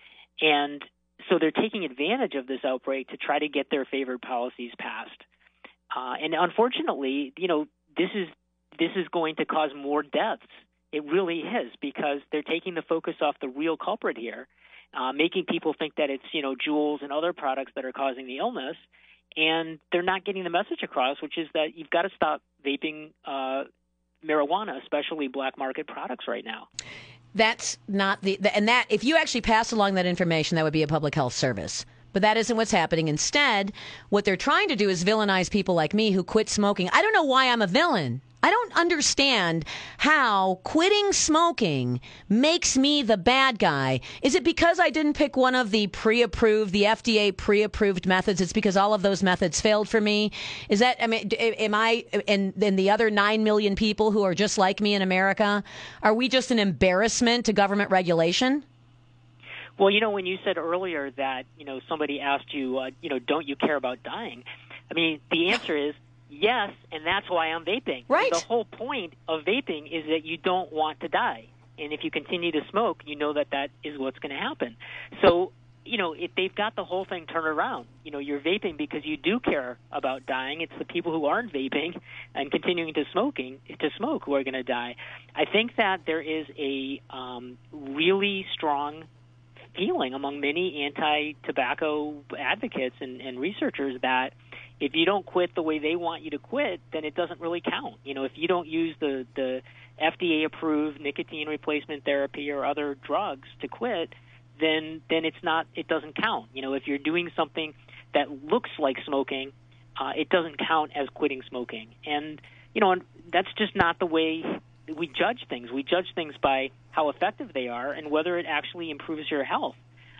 And so they're taking advantage of this outbreak to try to get their favored policies passed. And unfortunately, this is going to cause more deaths. It really is, because they're taking the focus off the real culprit here, making people think that it's, Juuls and other products that are causing the illness. And they're not getting the message across, which is that you've got to stop vaping marijuana, especially black market products right now.
That's not and that if you actually pass along that information, that would be a public health service. But that isn't what's happening. Instead, what they're trying to do is villainize people like me who quit smoking. I don't know why I'm a villain. I don't understand how quitting smoking makes me the bad guy. Is it because I didn't pick one of the FDA pre-approved methods? It's because all of those methods failed for me? Is that, am I, and the other 9 million people who are just like me in America, are we just an embarrassment to government regulation?
Well, when you said earlier that, somebody asked you, don't you care about dying? I mean, the answer is, yes, and that's why I'm vaping.
Right.
The whole point of vaping is that you don't want to die. And if you continue to smoke, you know that is what's going to happen. So, if they've got the whole thing turned around, you're vaping because you do care about dying. It's the people who aren't vaping and continuing to smoke who are going to die. I think that there is a really strong feeling among many anti-tobacco advocates and researchers that if you don't quit the way they want you to quit, then it doesn't really count. If you don't use the FDA-approved nicotine replacement therapy or other drugs to quit, then it doesn't count. If you're doing something that looks like smoking, it doesn't count as quitting smoking. And that's just not the way we judge things. We judge things by how effective they are and whether it actually improves your health.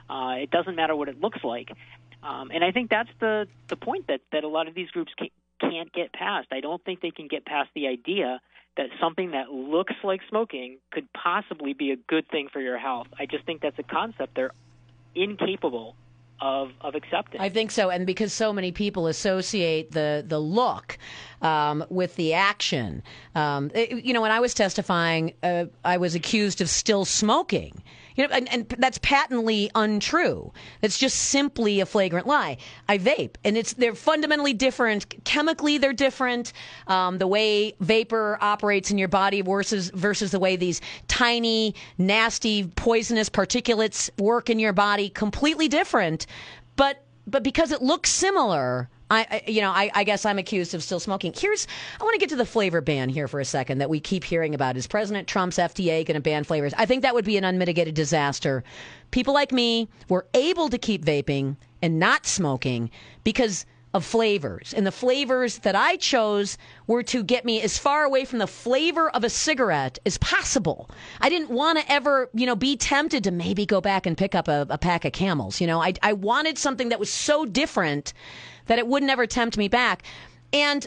It doesn't matter what it looks like. And I think that's the point that a lot of these groups can't get past. I don't think they can get past the idea that something that looks like smoking could possibly be a good thing for your health. I just think that's a concept they're incapable of accepting.
I think so, and because so many people associate the look with the action. When I was testifying, I was accused of still smoking. And that's patently untrue. It's just simply a flagrant lie. I vape, and they're fundamentally different. Chemically, they're different. The way vapor operates in your body versus the way these tiny, nasty, poisonous particulates work in your body, completely different. But because it looks similar, I guess I'm accused of still smoking. I want to get to the flavor ban here for a second that we keep hearing about. Is President Trump's FDA going to ban flavors? I think that would be an unmitigated disaster. People like me were able to keep vaping and not smoking because of flavors. And the flavors that I chose were to get me as far away from the flavor of a cigarette as possible. I didn't want to ever, be tempted to maybe go back and pick up a pack of Camels. I wanted something that was so different that it would never tempt me back. And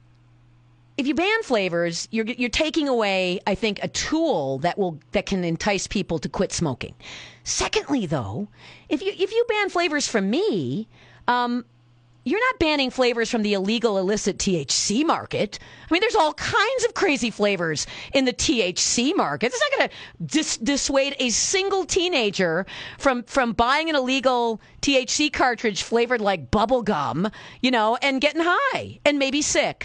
if you ban flavors, you're taking away, I think, a tool that can entice people to quit smoking. Secondly, though, if you ban flavors from me, you're not banning flavors from the illegal illicit THC market. I mean, there's all kinds of crazy flavors in the THC market. It's not going to dissuade a single teenager from buying an illegal THC cartridge flavored like bubble gum, and getting high and maybe sick.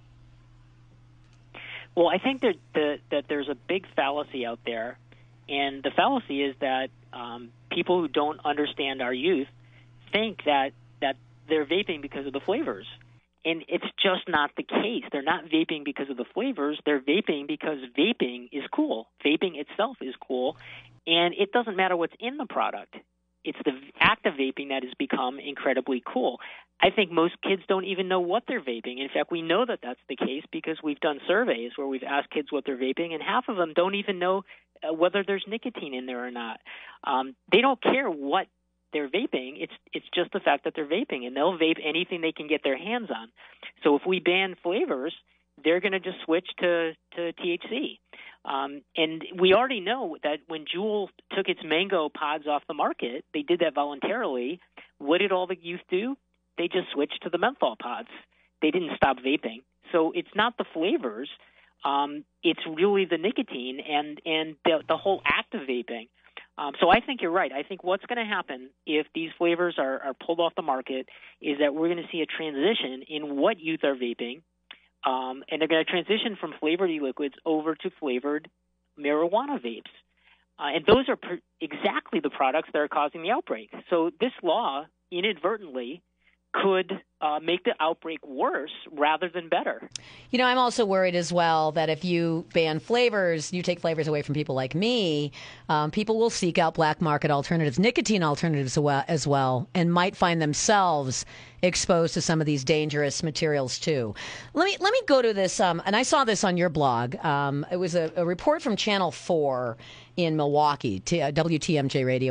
Well, I think that there's a big fallacy out there, and the fallacy is that people who don't understand our youth think that they're vaping because of the flavors. And it's just not the case. They're not vaping because of the flavors. They're vaping because vaping is cool. Vaping itself is cool. And it doesn't matter what's in the product. It's the act of vaping that has become incredibly cool. I think most kids don't even know what they're vaping. In fact, we know that that's the case because we've done surveys where we've asked kids what they're vaping, and half of them don't even know whether there's nicotine in there or not. They don't care what they're vaping. It's just the fact that they're vaping, and they'll vape anything they can get their hands on. So if we ban flavors, they're going to just switch to THC. And we already know that when Juul took its mango pods off the market, they did that voluntarily. What did all the youth do? They just switched to the menthol pods. They didn't stop vaping. So it's not the flavors. It's really the nicotine and the whole act of vaping. So I think you're right. I think what's going to happen if these flavors are pulled off the market is that we're going to see a transition in what youth are vaping, and they're going to transition from flavored e-liquids over to flavored marijuana vapes. And those are exactly the products that are causing the outbreak. So this law inadvertently could make the outbreak worse rather than better.
I'm also worried as well that if you ban flavors, you take flavors away from people like me, people will seek out black market alternatives, nicotine alternatives as well, and might find themselves exposed to some of these dangerous materials too. Let me go to this, and I saw this on your blog. It was a report from Channel 4 in Milwaukee, WTMJ radio,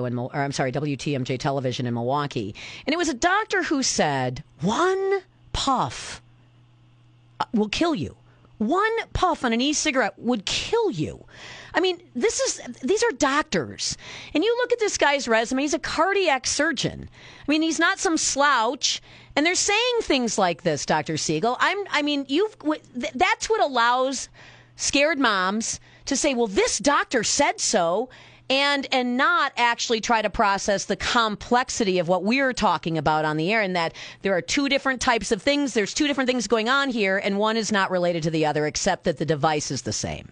WTMJ television in Milwaukee. And it was a doctor who said, one puff will kill you. One puff on an e-cigarette would kill you. I mean, these are doctors. And you look at this guy's resume, he's a cardiac surgeon. I mean, he's not some slouch. And they're saying things like this, Dr. Siegel. That's what allows scared moms to say, well, this doctor said so, and not actually try to process the complexity of what we're talking about on the air, and that there are two different types of things. There's two different things going on here, and one is not related to the other, except that the device is the same.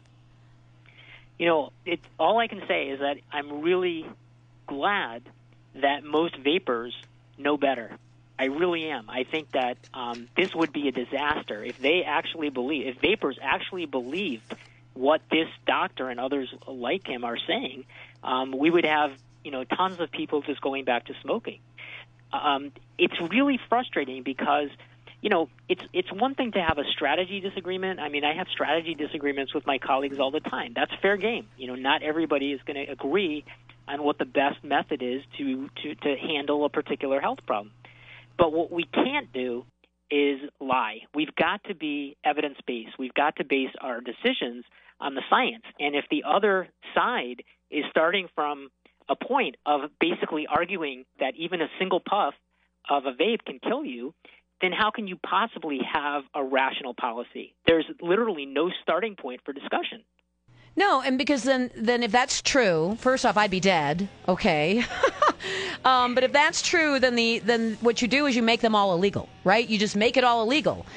All I can say is that I'm really glad that most vapors know better. I really am. I think that this would be a disaster if vapors actually believed what this doctor and others like him are saying. We would have, tons of people just going back to smoking. It's really frustrating because, it's one thing to have a strategy disagreement. I mean, I have strategy disagreements with my colleagues all the time. That's fair game. Not everybody is going to agree on what the best method is to handle a particular health problem. But what we can't do is lie. We've got to be evidence-based. We've got to base our decisions on the science. And if the other side is starting from a point of basically arguing that even a single puff of a vape can kill you, then how can you possibly have a rational policy? There's literally no starting point for discussion.
No, and because then if that's true, first off, I'd be dead. Okay. But if that's true, then what you do is you make them all illegal, right? You just make it all illegal.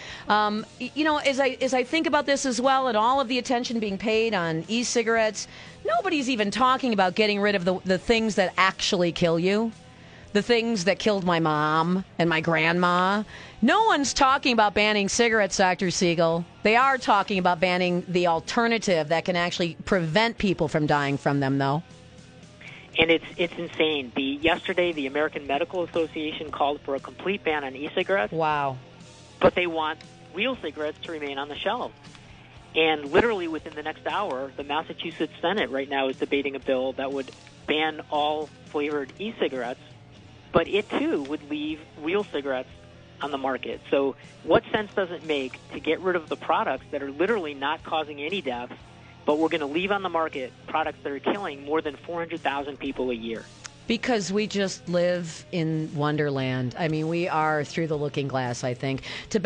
As I think about this as well, and all of the attention being paid on e-cigarettes, nobody's even talking about getting rid of the things that actually kill you. The things that killed my mom and my grandma. No one's talking about banning cigarettes, Dr. Siegel. They are talking about banning the alternative that can actually prevent people from dying from them, though.
And it's insane. Yesterday, the American Medical Association called for a complete ban on e-cigarettes.
Wow.
But they want real cigarettes to remain on the shelf. And literally within the next hour, the Massachusetts Senate right now is debating a bill that would ban all flavored e-cigarettes, but it too would leave real cigarettes on the market. So what sense does it make to get rid of the products that are literally not causing any deaths, but we're going to leave on the market products that are killing more than 400,000 people a year?
Because we just live in Wonderland. I mean, we are through the looking glass, I think.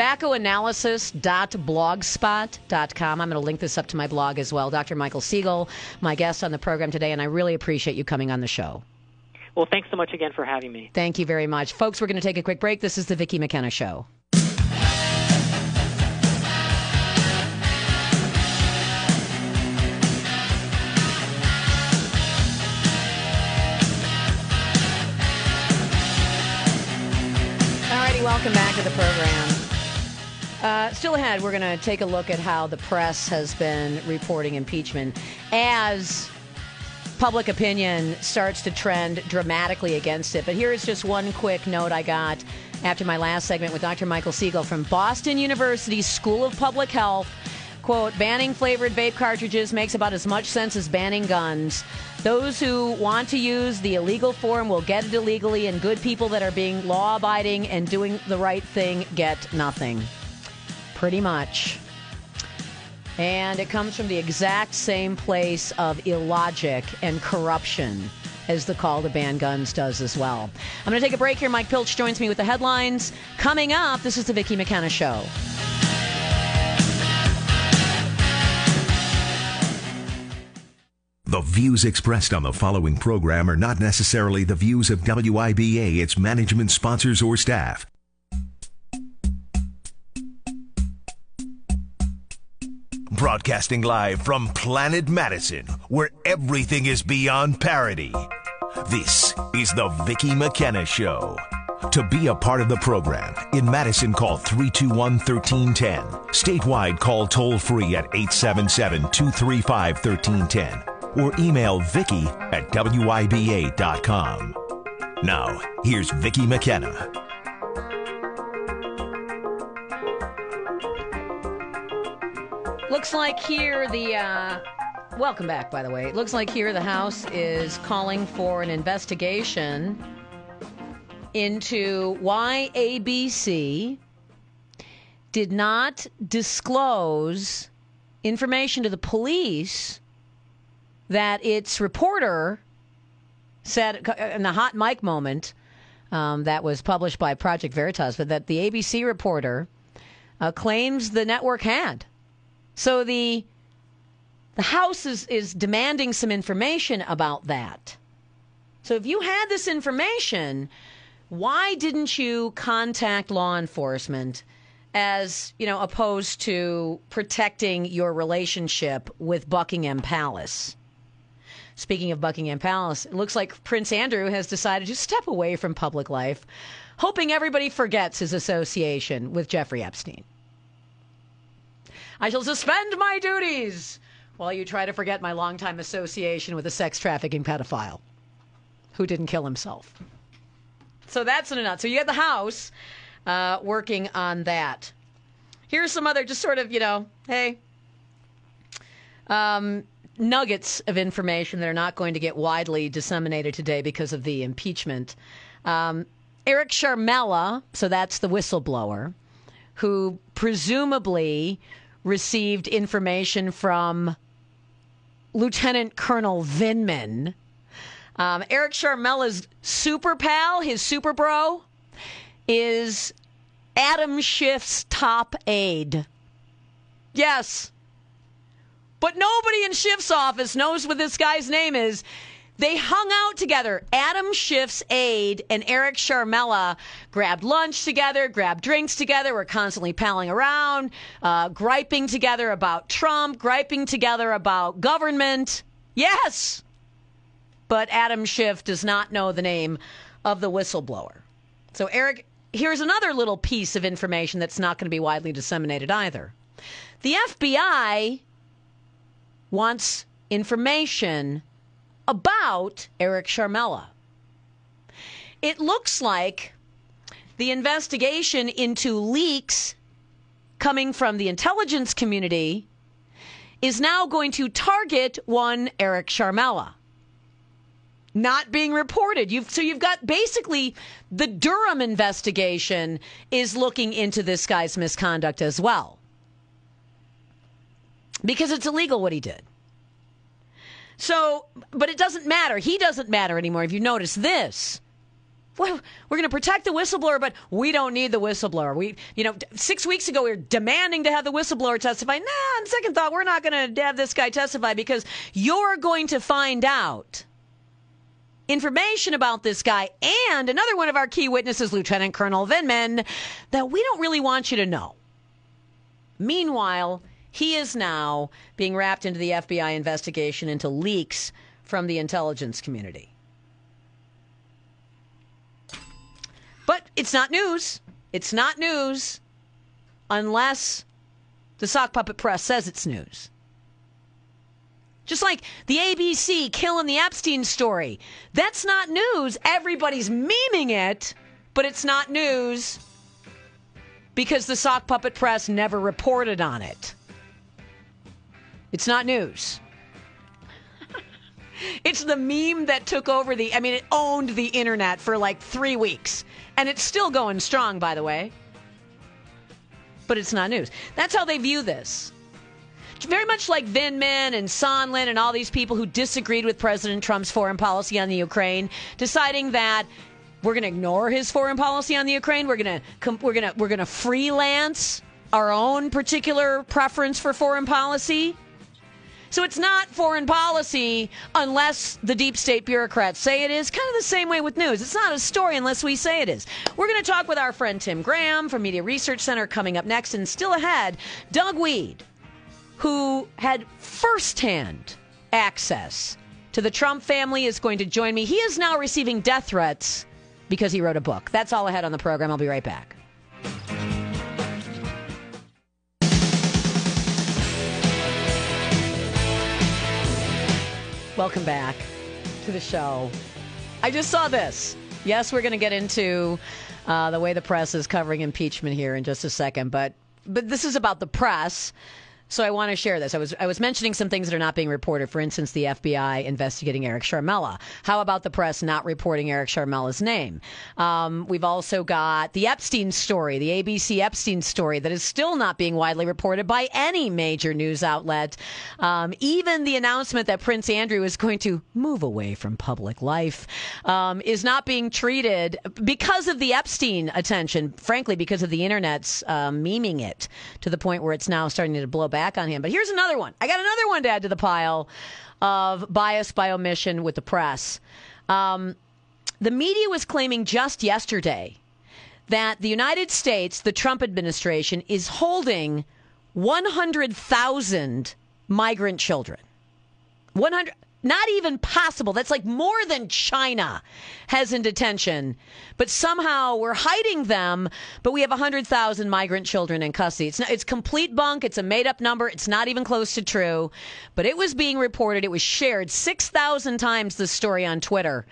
Tobaccoanalysis.blogspot.com. I'm going to link this up to my blog as well. Dr. Michael Siegel, my guest on the program today, and I really appreciate you coming on the show.
Well, thanks so much again for having me.
Thank you very much. Folks, we're going to take a quick break. This is the Vicki McKenna Show. Welcome back to the program. Still ahead, we're going to take a look at how the press has been reporting impeachment as public opinion starts to trend dramatically against it. But here is just one quick note I got after my last segment with Dr. Michael Siegel from Boston University School of Public Health. Quote, banning flavored vape cartridges makes about as much sense as banning guns. Those who want to use the illegal form will get it illegally, and good people that are being law-abiding and doing the right thing get nothing. Pretty much. And it comes from the exact same place of illogic and corruption as the call to ban guns does as well. I'm going to take a break here. Mike Pilch joins me with the headlines. Coming up, this is the Vicki McKenna Show.
The views expressed on the following program are not necessarily the views of WIBA, its management, sponsors, or staff. Broadcasting live from Planet Madison, where everything is beyond parody. This is the Vicki McKenna Show. To be a part of the program, in Madison, call 321-1310. Statewide, call toll-free at 877-235-1310. Or email Vicki at WIBA.com. Now, here's Vicki McKenna.
Looks like here welcome back, by the way. It looks like here the House is calling for an investigation into why ABC did not disclose information to the police that its reporter said in the hot mic moment that was published by Project Veritas, but that the ABC reporter claims the network had. So the House is demanding some information about that. So if you had this information, why didn't you contact law enforcement as, opposed to protecting your relationship with Buckingham Palace? Speaking of Buckingham Palace, it looks like Prince Andrew has decided to step away from public life, hoping everybody forgets his association with Jeffrey Epstein. I shall suspend my duties while you try to forget my longtime association with a sex trafficking pedophile who didn't kill himself. So that's in a nut. So you got the House working on that. Here's some other just sort of, nuggets of information that are not going to get widely disseminated today because of the impeachment. Eric Sharmella, so that's the whistleblower, who presumably received information from Lieutenant Colonel Vindman. Eric Sharmella's super pal, his super bro, is Adam Schiff's top aide. Yes. But nobody in Schiff's office knows what this guy's name is. They hung out together. Adam Schiff's aide and Eric Sharmella grabbed lunch together, grabbed drinks together, were constantly palling around, griping together about Trump, griping together about government. Yes! But Adam Schiff does not know the name of the whistleblower. So, Eric, here's another little piece of information that's not going to be widely disseminated either. The FBI wants information about Eric Sharmella. It looks like the investigation into leaks coming from the intelligence community is now going to target one Eric Sharmella. Not being reported. So you've got basically the Durham investigation is looking into this guy's misconduct as well. Because it's illegal what he did. So, but it doesn't matter. He doesn't matter anymore. If you notice this. Well, we're going to protect the whistleblower, but we don't need the whistleblower. 6 weeks ago, we were demanding to have the whistleblower testify. On second thought, we're not going to have this guy testify because you're going to find out information about this guy and another one of our key witnesses, Lieutenant Colonel Vindman, that we don't really want you to know. Meanwhile, he is now being wrapped into the FBI investigation into leaks from the intelligence community. But it's not news. It's not news unless the sock puppet press says it's news. Just like the ABC killing the Epstein story. That's not news. Everybody's memeing it, but it's not news because the sock puppet press never reported on it. It's not news. It's the meme that took over it owned the internet for like 3 weeks. And it's still going strong, by the way. But it's not news. That's how they view this. Very much like Vindman and Sondland and all these people who disagreed with President Trump's foreign policy on the Ukraine, deciding that we're going to ignore his foreign policy on the Ukraine. We're going to freelance our own particular preference for foreign policy. So it's not foreign policy unless the deep state bureaucrats say it is. Kind of the same way with news. It's not a story unless we say it is. We're going to talk with our friend Tim Graham from Media Research Center coming up next. And still ahead, Doug Wead, who had firsthand access to the Trump family, is going to join me. He is now receiving death threats because he wrote a book. That's all ahead on the program. I'll be right back. Welcome back to the show. I just saw this. Yes, we're going to get into the way the press is covering impeachment here in just a second, but this is about the press. So I want to share this. I was mentioning some things that are not being reported. For instance, the FBI investigating Eric Sharmella. How about the press not reporting Eric Sharmella's name? We've also got the Epstein story, the ABC Epstein story that is still not being widely reported by any major news outlet. Even the announcement that Prince Andrew is going to move away from public life is not being treated because of the Epstein attention, frankly, because of the internet's memeing it to the point where it's now starting to blow back on him. But here's another one. I got another one to add to the pile of bias by omission with the press. The media was claiming just yesterday that the United States, the Trump administration, is holding 100,000 migrant children. 100. Not even possible. That's like more than China has in detention. But somehow we're hiding them, but we have 100,000 migrant children in custody. It's complete bunk. It's a made-up number. It's not even close to true. But it was being reported. It was shared 6,000 times, this story on Twitter.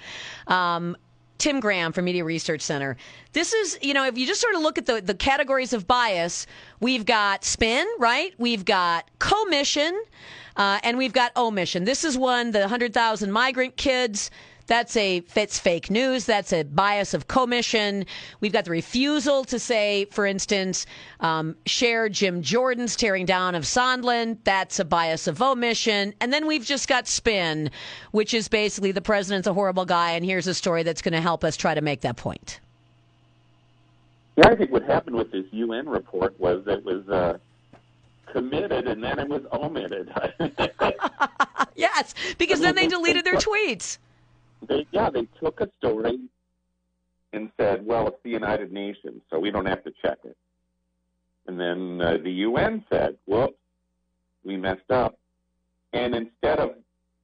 Tim Graham from Media Research Center. This is, if you just sort of look at the categories of bias, we've got spin, right? We've got commission. And we've got omission. This is one, the 100,000 migrant kids. That's fake news. That's a bias of commission. We've got the refusal to say, for instance, share Jim Jordan's tearing down of Sondland. That's a bias of omission. And then we've just got spin, which is basically the president's a horrible guy, and here's a story that's going to help us try to make that point.
Yeah, I think what happened with this UN report was it was committed and then it was omitted.
Yes, because then they deleted their tweets.
They took a story and said, well, it's the United Nations, so we don't have to check it. And then the UN said, whoops, we messed up. And instead of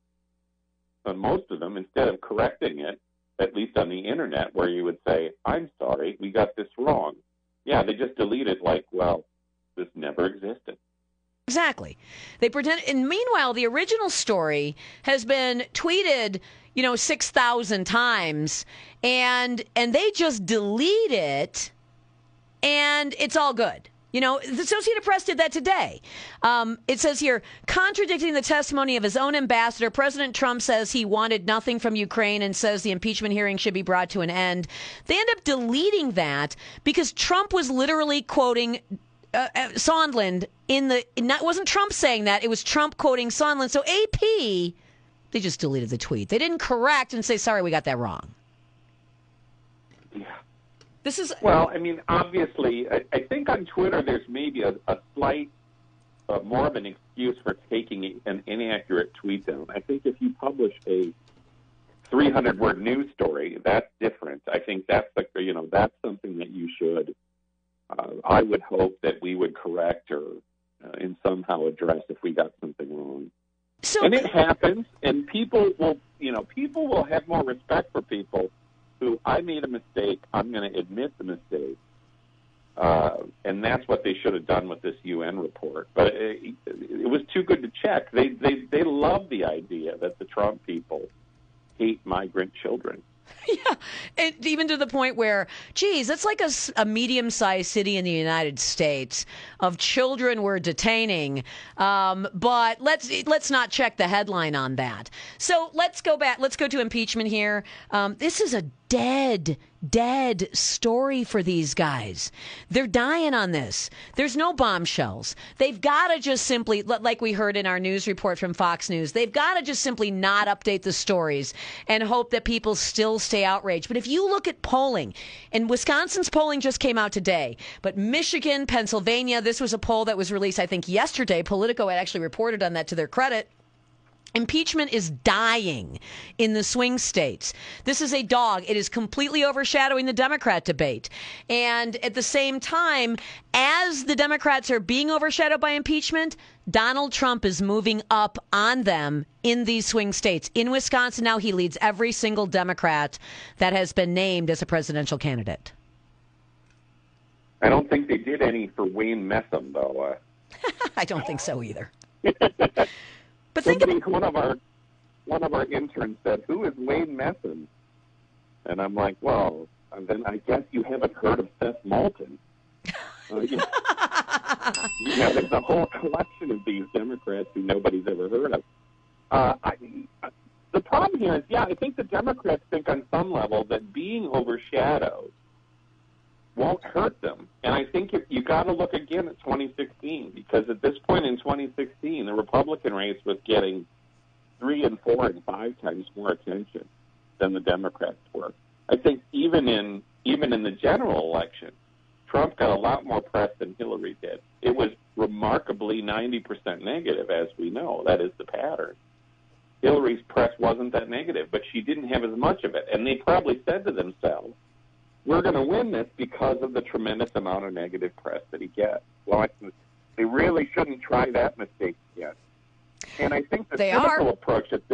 correcting it, at least on the internet, where you would say, I'm sorry, we got this wrong. Yeah, they just delete it like, well, this never existed.
Exactly. They pretend, and meanwhile, the original story has been tweeted, 6,000 times, and they just delete it, and it's all good. The Associated Press did that today. It says here, contradicting the testimony of his own ambassador, President Trump says he wanted nothing from Ukraine and says the impeachment hearing should be brought to an end. They end up deleting that because Trump was literally quoting Sondland it wasn't Trump saying that, it was Trump quoting Sondland. So AP They just deleted the tweet. They didn't correct and say, sorry, we got that wrong.
Yeah.
This is...
Well, I mean, obviously, I think on Twitter there's maybe a slight, more of an excuse for taking an inaccurate tweet down. I think if you publish a 300-word news story, that's different. I think that's that's something that you should. I would hope that we would correct or and somehow address if we got something wrong. And it happens, and people will have more respect for people who, I made a mistake, I'm going to admit the mistake. And that's what they should have done with this UN report. But it was too good to check. They love the idea that the Trump people hate migrant children.
Yeah, and even to the point where, geez, it's like a medium-sized city in the United States of children we're detaining. But let's not check the headline on that. So let's go back. Let's go to impeachment here. This is a dead story for these guys. They're dying on this. There's no bombshells. They've got to just simply, like we heard in our news report from Fox News, they've got to just simply not update the stories and hope that people still stay outraged. But if you look at polling, and Wisconsin's polling just came out today, but Michigan, Pennsylvania, this was a poll that was released, I think, yesterday. Politico had actually reported on that to their credit. Impeachment is dying in the swing states. This is a dog. It is completely overshadowing the Democrat debate. And at the same time, as the Democrats are being overshadowed by impeachment, Donald Trump is moving up on them in these swing states. In Wisconsin now, he leads every single Democrat that has been named as a presidential candidate.
I don't think they did any for Wayne Messam, though.
I don't think so either. But
one of our interns said, "Who is Wayne Messam?" And I'm like, "Well, then I guess you haven't heard of Seth Moulton." There's a whole collection of these Democrats who nobody's ever heard of. The problem here is, I think the Democrats think on some level that being overshadowed won't hurt them. And I think you got to look again at 2016, because at this point in 2016, the Republican race was getting 3 and 4 and 5 times more attention than the Democrats were. I think even in the general election, Trump got a lot more press than Hillary did. It was remarkably 90% negative, as we know. That is the pattern. Hillary's press wasn't that negative, but she didn't have as much of it. And they probably said to themselves, we're going to win this because of the tremendous amount of negative press that he gets. Well, they really shouldn't try that mistake yet. And I think the cynical approach of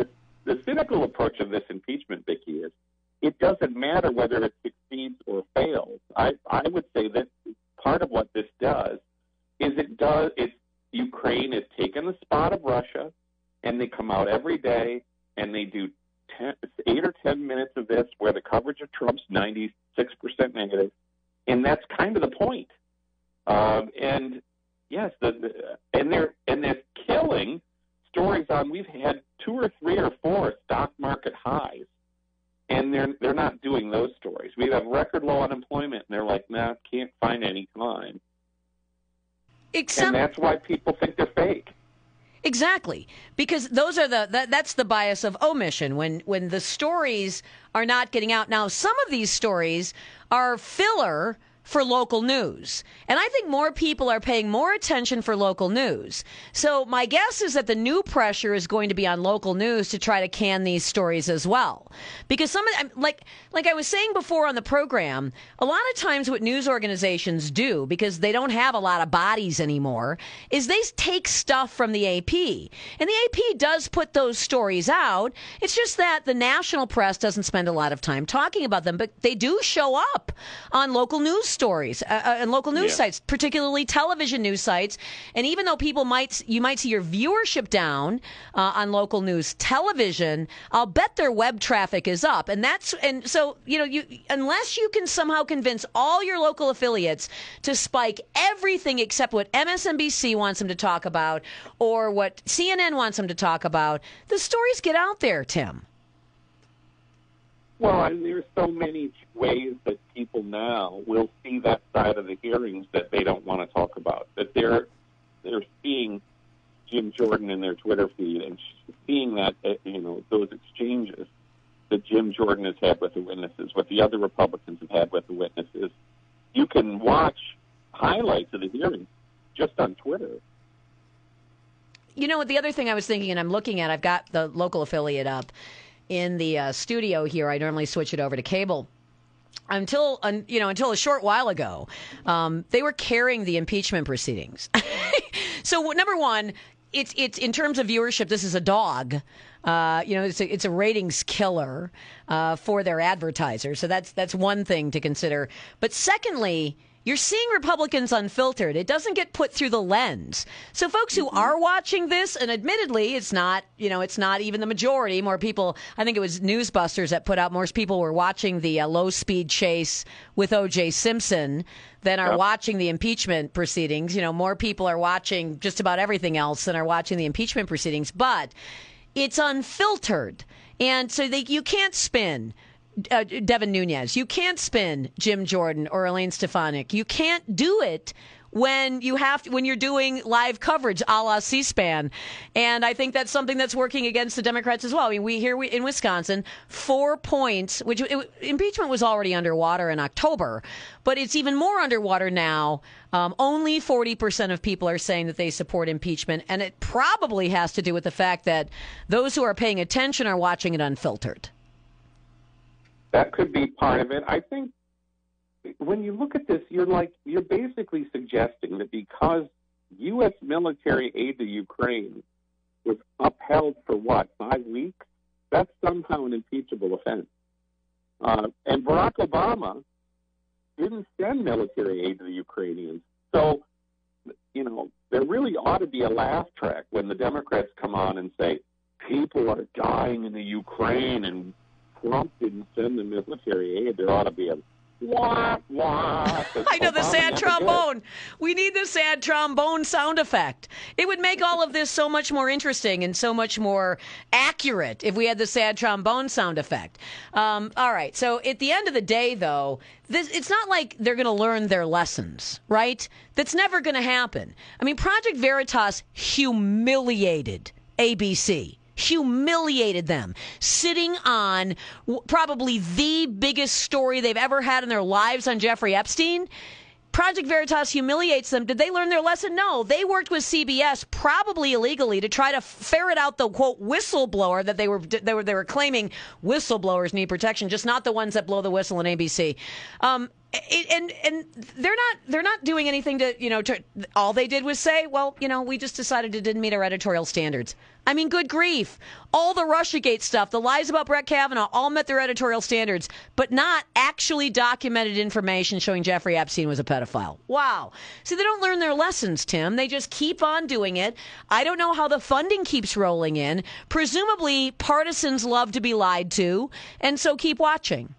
this impeachment, Vicki, is it doesn't matter whether it succeeds or fails. I would say that part of what this does is Ukraine has taken the spot of Russia, and they come out every day and they do 8 or 10 minutes of this where the coverage of Trump's 96% negative, and that's kind of the point. And yes, and they're killing stories on. We've had 2 or 3 or 4 stock market highs, and they're not doing those stories. We have record low unemployment, and they're like, nah, can't find any time. And that's why people think they're fake.
Exactly, because those are that's the bias of omission when the stories are not getting out. Now, some of these stories are filler for local news, and I think more people are paying more attention for local news. So my guess is that the new pressure is going to be on local news to try to can these stories as well, because some of like I was saying before on the program, a lot of times what news organizations do, because they don't have a lot of bodies anymore, is they take stuff from the AP, and the AP does put those stories out. It's just that the national press doesn't spend a lot of time talking about them, but they do show up on local news stories and local news sites, particularly television news sites. And even though you might see your viewership down on local news television, I'll bet their web traffic is up. And so unless you can somehow convince all your local affiliates to spike everything except what MSNBC wants them to talk about or what CNN wants them to talk about, the stories get out there, Tim.
Well, and there's so many ways that people now will see that side of the hearings that they don't want to talk about, that they're seeing Jim Jordan in their Twitter feed and seeing that, those exchanges that Jim Jordan has had with the witnesses, what the other Republicans have had with the witnesses, you can watch highlights of the hearings just on Twitter.
You know what? The other thing I was thinking, and I'm looking at, I've got the local affiliate up in the studio here. I normally switch it over to cable. Until a short while ago, they were carrying the impeachment proceedings. So number one, it's in terms of viewership, this is a dog. It's a ratings killer for their advertisers. So that's one thing to consider. But secondly, you're seeing Republicans unfiltered. It doesn't get put through the lens. So folks who are watching this, and admittedly, it's not even the majority. More people, I think it was Newsbusters that put out more people were watching the low-speed chase with O.J. Simpson than are watching the impeachment proceedings. More people are watching just about everything else than are watching the impeachment proceedings. But it's unfiltered. And so you can't spin Devin Nunes. You can't spin Jim Jordan or Elaine Stefanik. You can't do it when you're doing live coverage a la C-SPAN. And I think that's something that's working against the Democrats as well. I mean, we in Wisconsin, 4 points, impeachment was already underwater in October, but it's even more underwater now. Only 40% of people are saying that they support impeachment, and it probably has to do with the fact that those who are paying attention are watching it unfiltered.
That could be part of it. I think when you look at this, you're basically suggesting that because U.S. military aid to Ukraine was upheld for 5 weeks, that's somehow an impeachable offense. And Barack Obama didn't send military aid to the Ukrainians. So, there really ought to be a laugh track when the Democrats come on and say, people are dying in the Ukraine and Trump didn't send the military aid. There ought to be a wah.
I know, the sad trombone. We need the sad trombone sound effect. It would make all of this so much more interesting and so much more accurate if we had the sad trombone sound effect. All right. So at the end of the day, though, it's not like they're going to learn their lessons, right? That's never going to happen. I mean, Project Veritas humiliated ABC. Humiliated them, sitting on probably the biggest story they've ever had in their lives on Jeffrey Epstein. Project Veritas humiliates them. Did they learn their lesson? No. They worked with CBS, probably illegally, to try to ferret out the, quote, whistleblower that they were claiming whistleblowers need protection, just not the ones that blow the whistle in ABC. And they're not doing anything to all they did was say, well, we just decided it didn't meet our editorial standards. I mean, good grief. All the Russiagate stuff, the lies about Brett Kavanaugh, all met their editorial standards, but not actually documented information showing Jeffrey Epstein was a pedophile. Wow. See, they don't learn their lessons, Tim. They just keep on doing it. I don't know how the funding keeps rolling in. Presumably, partisans love to be lied to, and so keep watching.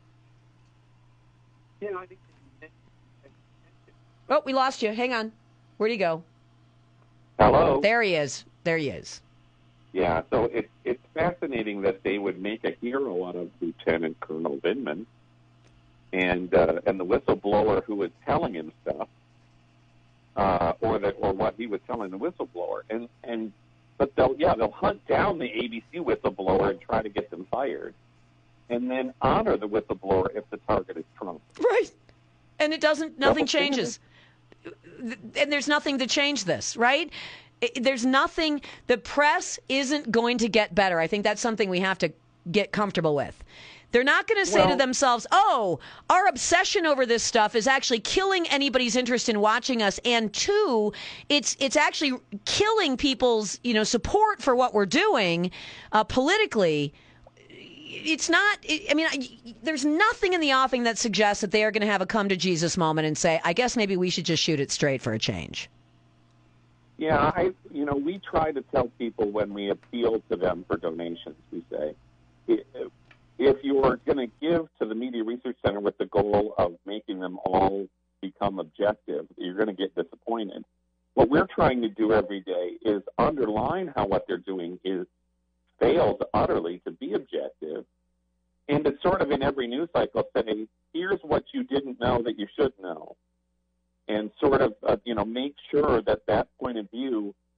Oh, we lost you. Hang on. Where'd he go?
Hello.
There he is.
Yeah, so it's fascinating that they would make a hero out of Lieutenant Colonel Vindman and the whistleblower who was telling him stuff, or what he was telling the whistleblower, but they'll hunt down the ABC whistleblower and try to get them fired, and then honor the whistleblower if the target is Trump.
Right, and nothing changes, and there's nothing to change this, right? There's nothing. The press isn't going to get better. I think that's something we have to get comfortable with. They're not going to say to themselves, oh, our obsession over this stuff is actually killing anybody's interest in watching us. And two, it's actually killing people's, support for what we're doing politically. It's not, there's nothing in the offing that suggests that they are going to have a come to Jesus moment and say, I guess maybe we should just shoot it straight for a change.
Yeah, we try to tell people when we appeal to them for donations, we say, if you are going to give to the Media Research Center with the goal of making them all become objective, you're going to get disappointed. What we're trying to do every day is underline how what they're doing fails utterly to be objective, and to sort of in every news cycle say, here's what you didn't know that you should know. And sort of, make sure that point of view is in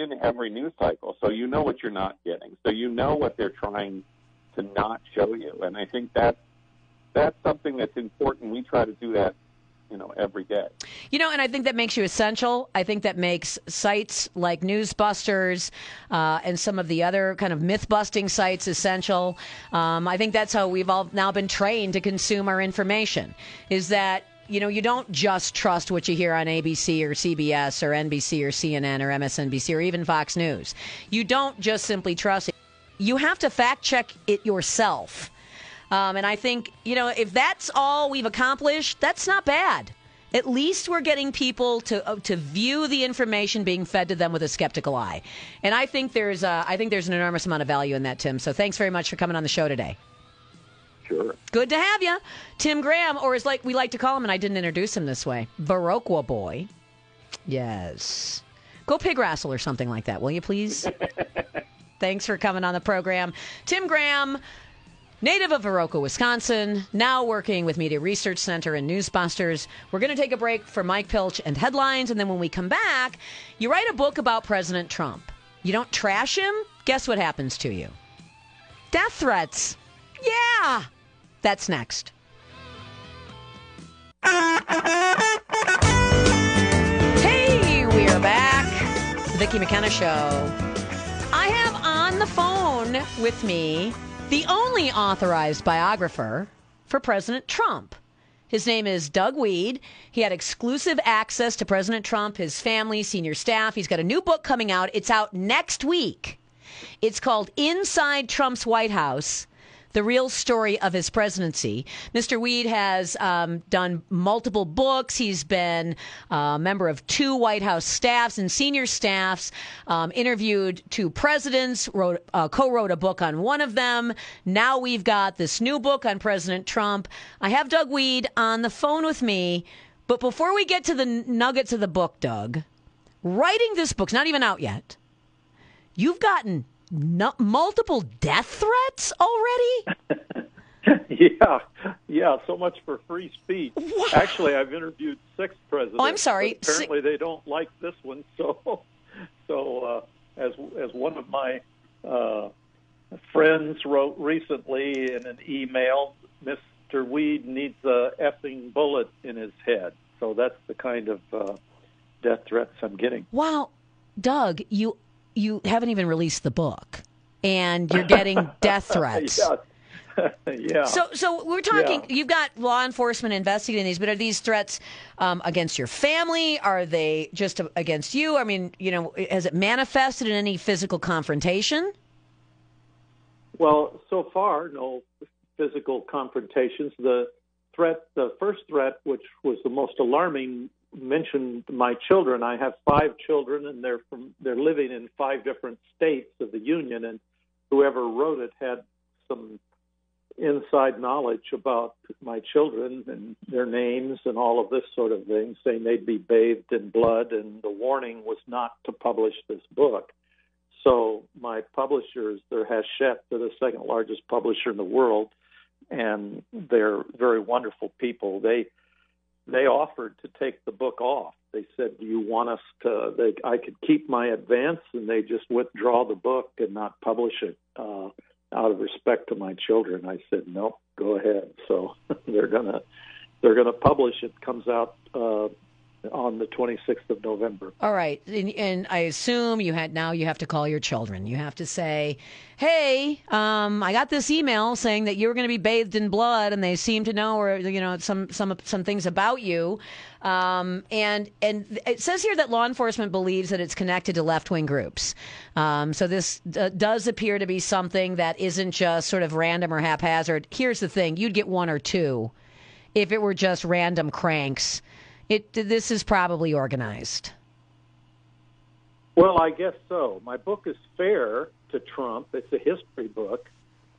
in every news cycle, so you know what you're not getting. So you know what they're trying to not show you. And I think that's something that's important. We try to do that, every day.
And I think that makes you essential. I think that makes sites like Newsbusters and some of the other kind of myth-busting sites essential. I think that's how we've all now been trained to consume our information, is that you don't just trust what you hear on ABC or CBS or NBC or CNN or MSNBC or even Fox News. You don't just simply trust it. You have to fact-check it yourself. And I think, if that's all we've accomplished, that's not bad. At least we're getting people to view the information being fed to them with a skeptical eye. And I think there's an enormous amount of value in that, Tim. So thanks very much for coming on the show today.
Sure.
Good to have you. Tim Graham, or as we like to call him, and I didn't introduce him this way, Viroqua Boy. Yes. Go pig wrestle or something like that, will you please? Thanks for coming on the program. Tim Graham, native of Viroqua, Wisconsin, now working with Media Research Center and Newsbusters. We're going to take a break for Mike Pilch and headlines, and then when we come back, you write a book about President Trump. You don't trash him? Guess what happens to you? Death threats. Yeah! That's next. Hey, we are back. The Vicki McKenna Show. I have on the phone with me the only authorized biographer for President Trump. His name is Doug Wead. He had exclusive access to President Trump, his family, senior staff. He's got a new book coming out. It's out next week. It's called Inside Trump's White House: The Real Story of His Presidency. Mr. Wead has done multiple books. He's been a member of 2 White House staffs and senior staffs, interviewed 2 presidents, co-wrote a book on one of them. Now we've got this new book on President Trump. I have Doug Wead on the phone with me. But before we get to the nuggets of the book, Doug, writing this book's not even out yet. You've gotten multiple death threats already?
Yeah. So much for free speech. What? Actually, I've interviewed 6 presidents.
Oh, I'm sorry.
Apparently, they don't like this one. So as one of my friends wrote recently in an email, Mr. Wead needs a effing bullet in his head. So that's the kind of death threats I'm getting.
Wow, Doug, you haven't even released the book, and you're getting death threats.
Yeah.
So we're talking, You've got law enforcement investigating these, but are these threats against your family? Are they just against you? I mean, has it manifested in any physical confrontation?
Well, so far, no physical confrontations. The first threat, which was the most alarming, mentioned my children. I have 5 children, and they're living in 5 different states of the union, and whoever wrote it had some inside knowledge about my children and their names and all of this sort of thing, saying they'd be bathed in blood, and the warning was not to publish this book. So my publishers, they're Hachette, they're the second largest publisher in the world, and they're very wonderful people. They offered to take the book off. They said, do you want us to, I could keep my advance, and they just withdraw the book and not publish it out of respect to my children. I said, no, go ahead. So they're gonna publish it. Comes out on the 26th of November.
All right. And I assume you have to call your children. You have to say, hey, I got this email saying that you were going to be bathed in blood, and they seem to know, or, some things about you. And it says here that law enforcement believes that it's connected to left-wing groups. So this does appear to be something that isn't just sort of random or haphazard. Here's the thing. You'd get 1 or 2 if it were just random cranks. This is probably organized.
Well, I guess so. My book is fair to Trump. It's a history book.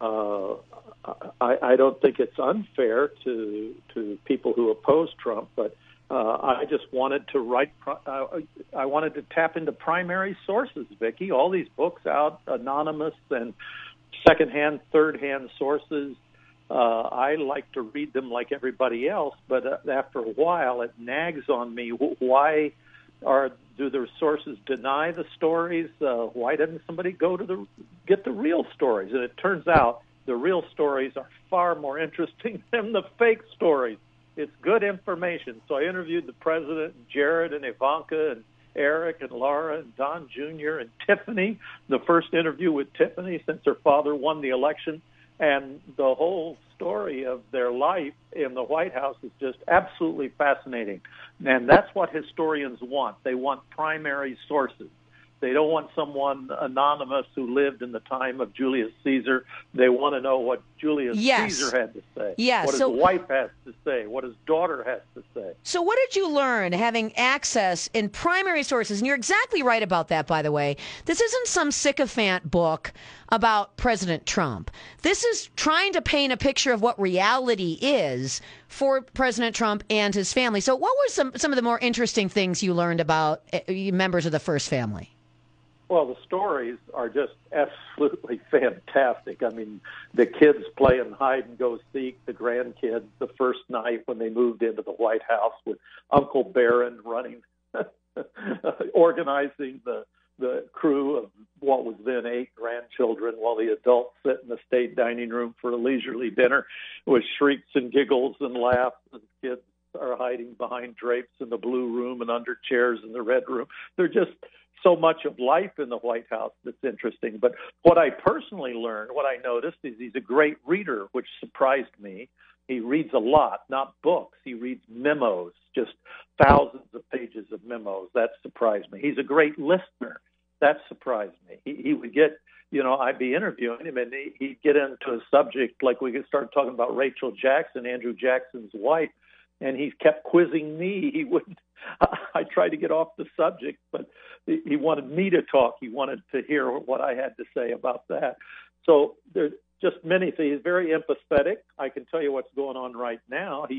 I don't think it's unfair to people who oppose Trump, but I just wanted to write. I wanted to tap into primary sources, Vicki. All these books out, anonymous and secondhand, third-hand sources. I like to read them like everybody else, but after a while it nags on me. Why are Do their sources deny the stories? Why didn't somebody go to get the real stories? And it turns out the real stories are far more interesting than the fake stories. It's good information. So I interviewed the president, Jared and Ivanka and Eric and Laura and Don Jr. and Tiffany, the first interview with Tiffany since her father won the election. And the whole story of their life in the White House is just absolutely fascinating. And that's what historians want. They want primary sources. They don't want someone anonymous who lived in the time of Julius Caesar. They want to know what Julius Caesar had to say, what his wife has to say, what his daughter has to say.
So what did you learn having access in primary sources? And you're exactly right about that, by the way. This isn't some sycophant book about President Trump. This is trying to paint a picture of what reality is for President Trump and his family. So what were some of the more interesting things you learned about members of the first family?
Well, the stories are just absolutely fantastic. I mean, the kids playing hide and go seek, the grandkids, the first night when they moved into the White House with Uncle Barron running, organizing the crew of what was then 8 grandchildren while the adults sit in the state dining room for a leisurely dinner with shrieks and giggles and laughs, and kids are hiding behind drapes in the blue room and under chairs in the red room. They're just so much of life in the White House that's interesting. But what I personally learned, what I noticed, is he's a great reader, which surprised me. He reads a lot, not books. He reads memos, just thousands of pages of memos. That surprised me. He's a great listener. That surprised me. He would get, I'd be interviewing him, and he'd get into a subject, like we could start talking about Rachel Jackson, Andrew Jackson's wife, and he kept quizzing me. He wouldn't. I tried to get off the subject, but he wanted me to talk. He wanted to hear what I had to say about that. So there's just many things. He's very empathetic. I can tell you what's going on right now.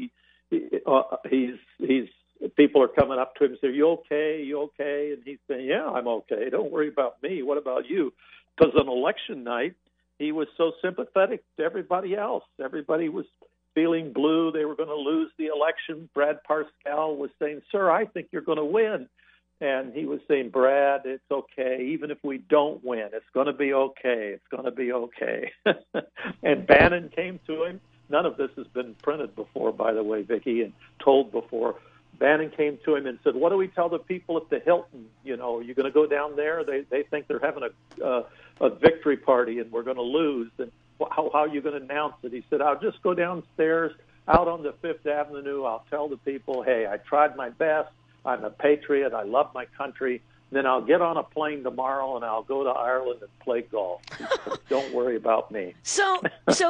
He's people are coming up to him and say, "You okay? You okay?" And he's saying, "Yeah, I'm okay. Don't worry about me. What about you?" Because on election night, he was so sympathetic to everybody else. Everybody was feeling blue. They were going to lose the election. Brad Parscale was saying, "Sir, I think you're going to win." And he was saying, "Brad, it's okay. Even if we don't win, it's going to be okay. It's going to be okay." And Bannon came to him. None of this has been printed before, by the way, Vicki, and told before. Bannon came to him and said, "What do we tell the people at the Hilton? You're going to go down there? They think they're having a victory party and we're going to lose. And how are you going to announce it?" He said, "I'll just go downstairs out on the Fifth Avenue. I'll tell the people, hey, I tried my best. I'm a patriot. I love my country. Then I'll get on a plane tomorrow and I'll go to Ireland and play golf. Don't worry about me."
So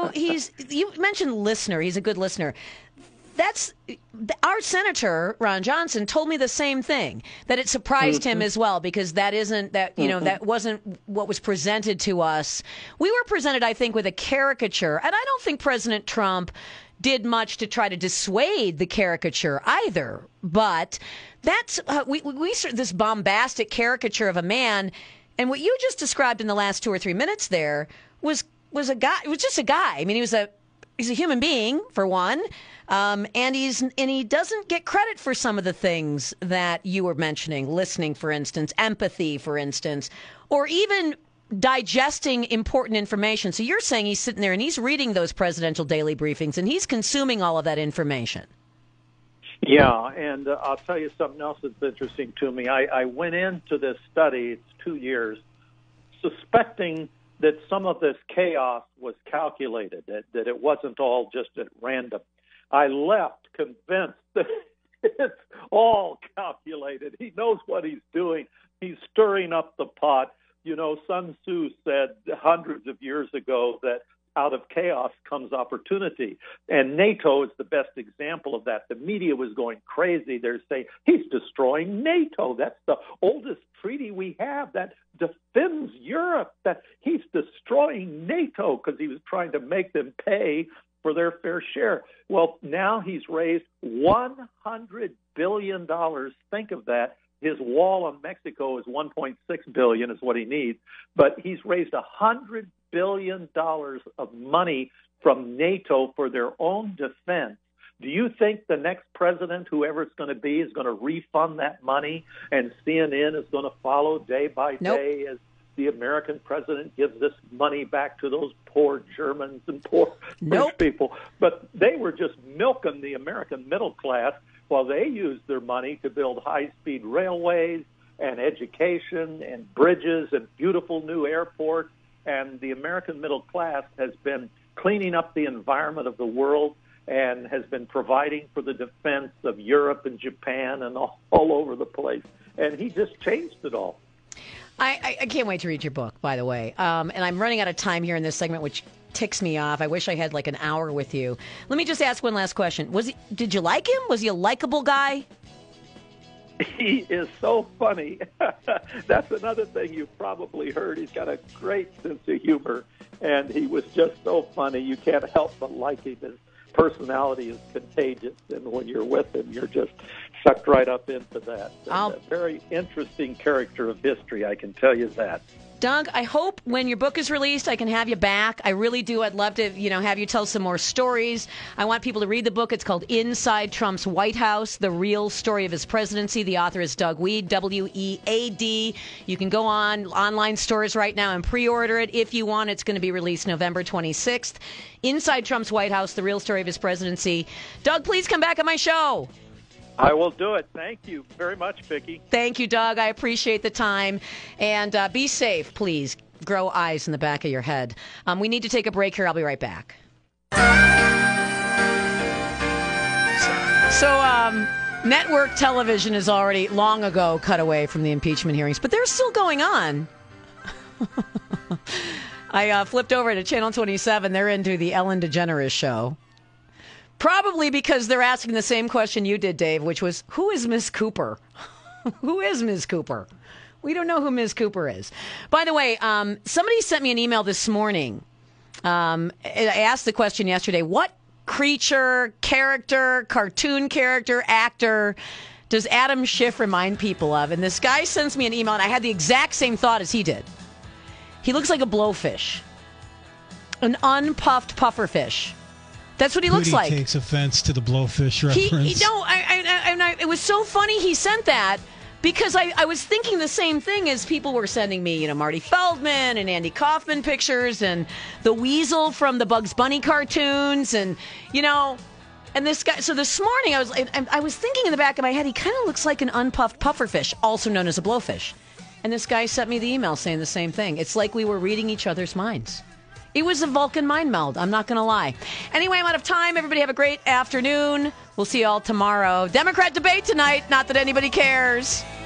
you mentioned listener. He's a good listener. That's our Senator Ron Johnson told me the same thing, that it surprised him as well, because that wasn't what was presented to us. We were presented, I think, with a caricature, and I don't think President Trump did much to try to dissuade the caricature either. But that's we this bombastic caricature of a man, and what you just described in the last 2 or 3 minutes there was a guy. It was just a guy. I mean, he's a human being, for one. And he doesn't get credit for some of the things that you were mentioning, listening, for instance, empathy, for instance, or even digesting important information. So you're saying he's sitting there and he's reading those presidential daily briefings and he's consuming all of that information.
Yeah, and I'll tell you something else that's interesting to me. I went into this study, it's 2 years, suspecting that some of this chaos was calculated, that it wasn't all just at random. I left convinced that it's all calculated. He knows what he's doing. He's stirring up the pot. Sun Tzu said hundreds of years ago that out of chaos comes opportunity. And NATO is the best example of that. The media was going crazy. They're saying, he's destroying NATO. That's the oldest treaty we have that defends Europe, that he's destroying NATO because he was trying to make them pay for their fair share. Well, now he's raised $100 billion. Think of that. His wall on Mexico is $1.6 billion is what he needs. But he's raised $100 billion of money from NATO for their own defense. Do you think the next president, whoever it's going to be, is going to refund that money and CNN is going to follow day by day as the American president gives this money back to those poor Germans and poor French people? But they were just milking the American middle class while they used their money to build high-speed railways and education and bridges and beautiful new airports. And the American middle class has been cleaning up the environment of the world and has been providing for the defense of Europe and Japan and all over the place. And he just changed it all.
I can't wait to read your book, by the way. And I'm running out of time here in this segment, which ticks me off. I wish I had like an hour with you. Let me just ask one last question. Did you like him? Was he a likable guy?
He is so funny. That's another thing you've probably heard. He's got a great sense of humor, and he was just so funny. You can't help but like him. His personality is contagious, and when you're with him, you're just sucked right up into that. A very interesting character of history, I can tell you that.
Doug, I hope when your book is released, I can have you back. I really do. I'd love to, have you tell some more stories. I want people to read the book. It's called Inside Trump's White House, The Real Story of His Presidency. The author is Doug Wead, W-E-A-D. You can go on online stores right now and pre-order it if you want. It's going to be released November 26th. Inside Trump's White House, The Real Story of His Presidency. Doug, please come back on my show.
I will do it. Thank you very much, Vicki.
Thank you, Doug. I appreciate the time. And be safe, please. Grow eyes in the back of your head. We need to take a break here. I'll be right back. So network television is already long ago cut away from the impeachment hearings, but they're still going on. I flipped over to Channel 27. They're into the Ellen DeGeneres show. Probably because they're asking the same question you did, Dave, which was, who is Miss Cooper? Who is Ms. Cooper? We don't know who Ms. Cooper is. By the way, somebody sent me an email this morning. I asked the question yesterday, what creature, character, cartoon character, actor does Adam Schiff remind people of? And this guy sends me an email, and I had the exact same thought as he did. He looks like a blowfish. An unpuffed pufferfish. That's what he looks like.
He takes offense to the blowfish reference.
It was so funny he sent that because I was thinking the same thing as people were sending me, Marty Feldman and Andy Kaufman pictures and the weasel from the Bugs Bunny cartoons and this guy. So this morning I was thinking in the back of my head, he kind of looks like an unpuffed pufferfish, also known as a blowfish. And this guy sent me the email saying the same thing. It's like we were reading each other's minds. It was a Vulcan mind meld. I'm not going to lie. Anyway, I'm out of time. Everybody have a great afternoon. We'll see you all tomorrow. Democrat debate tonight. Not that anybody cares.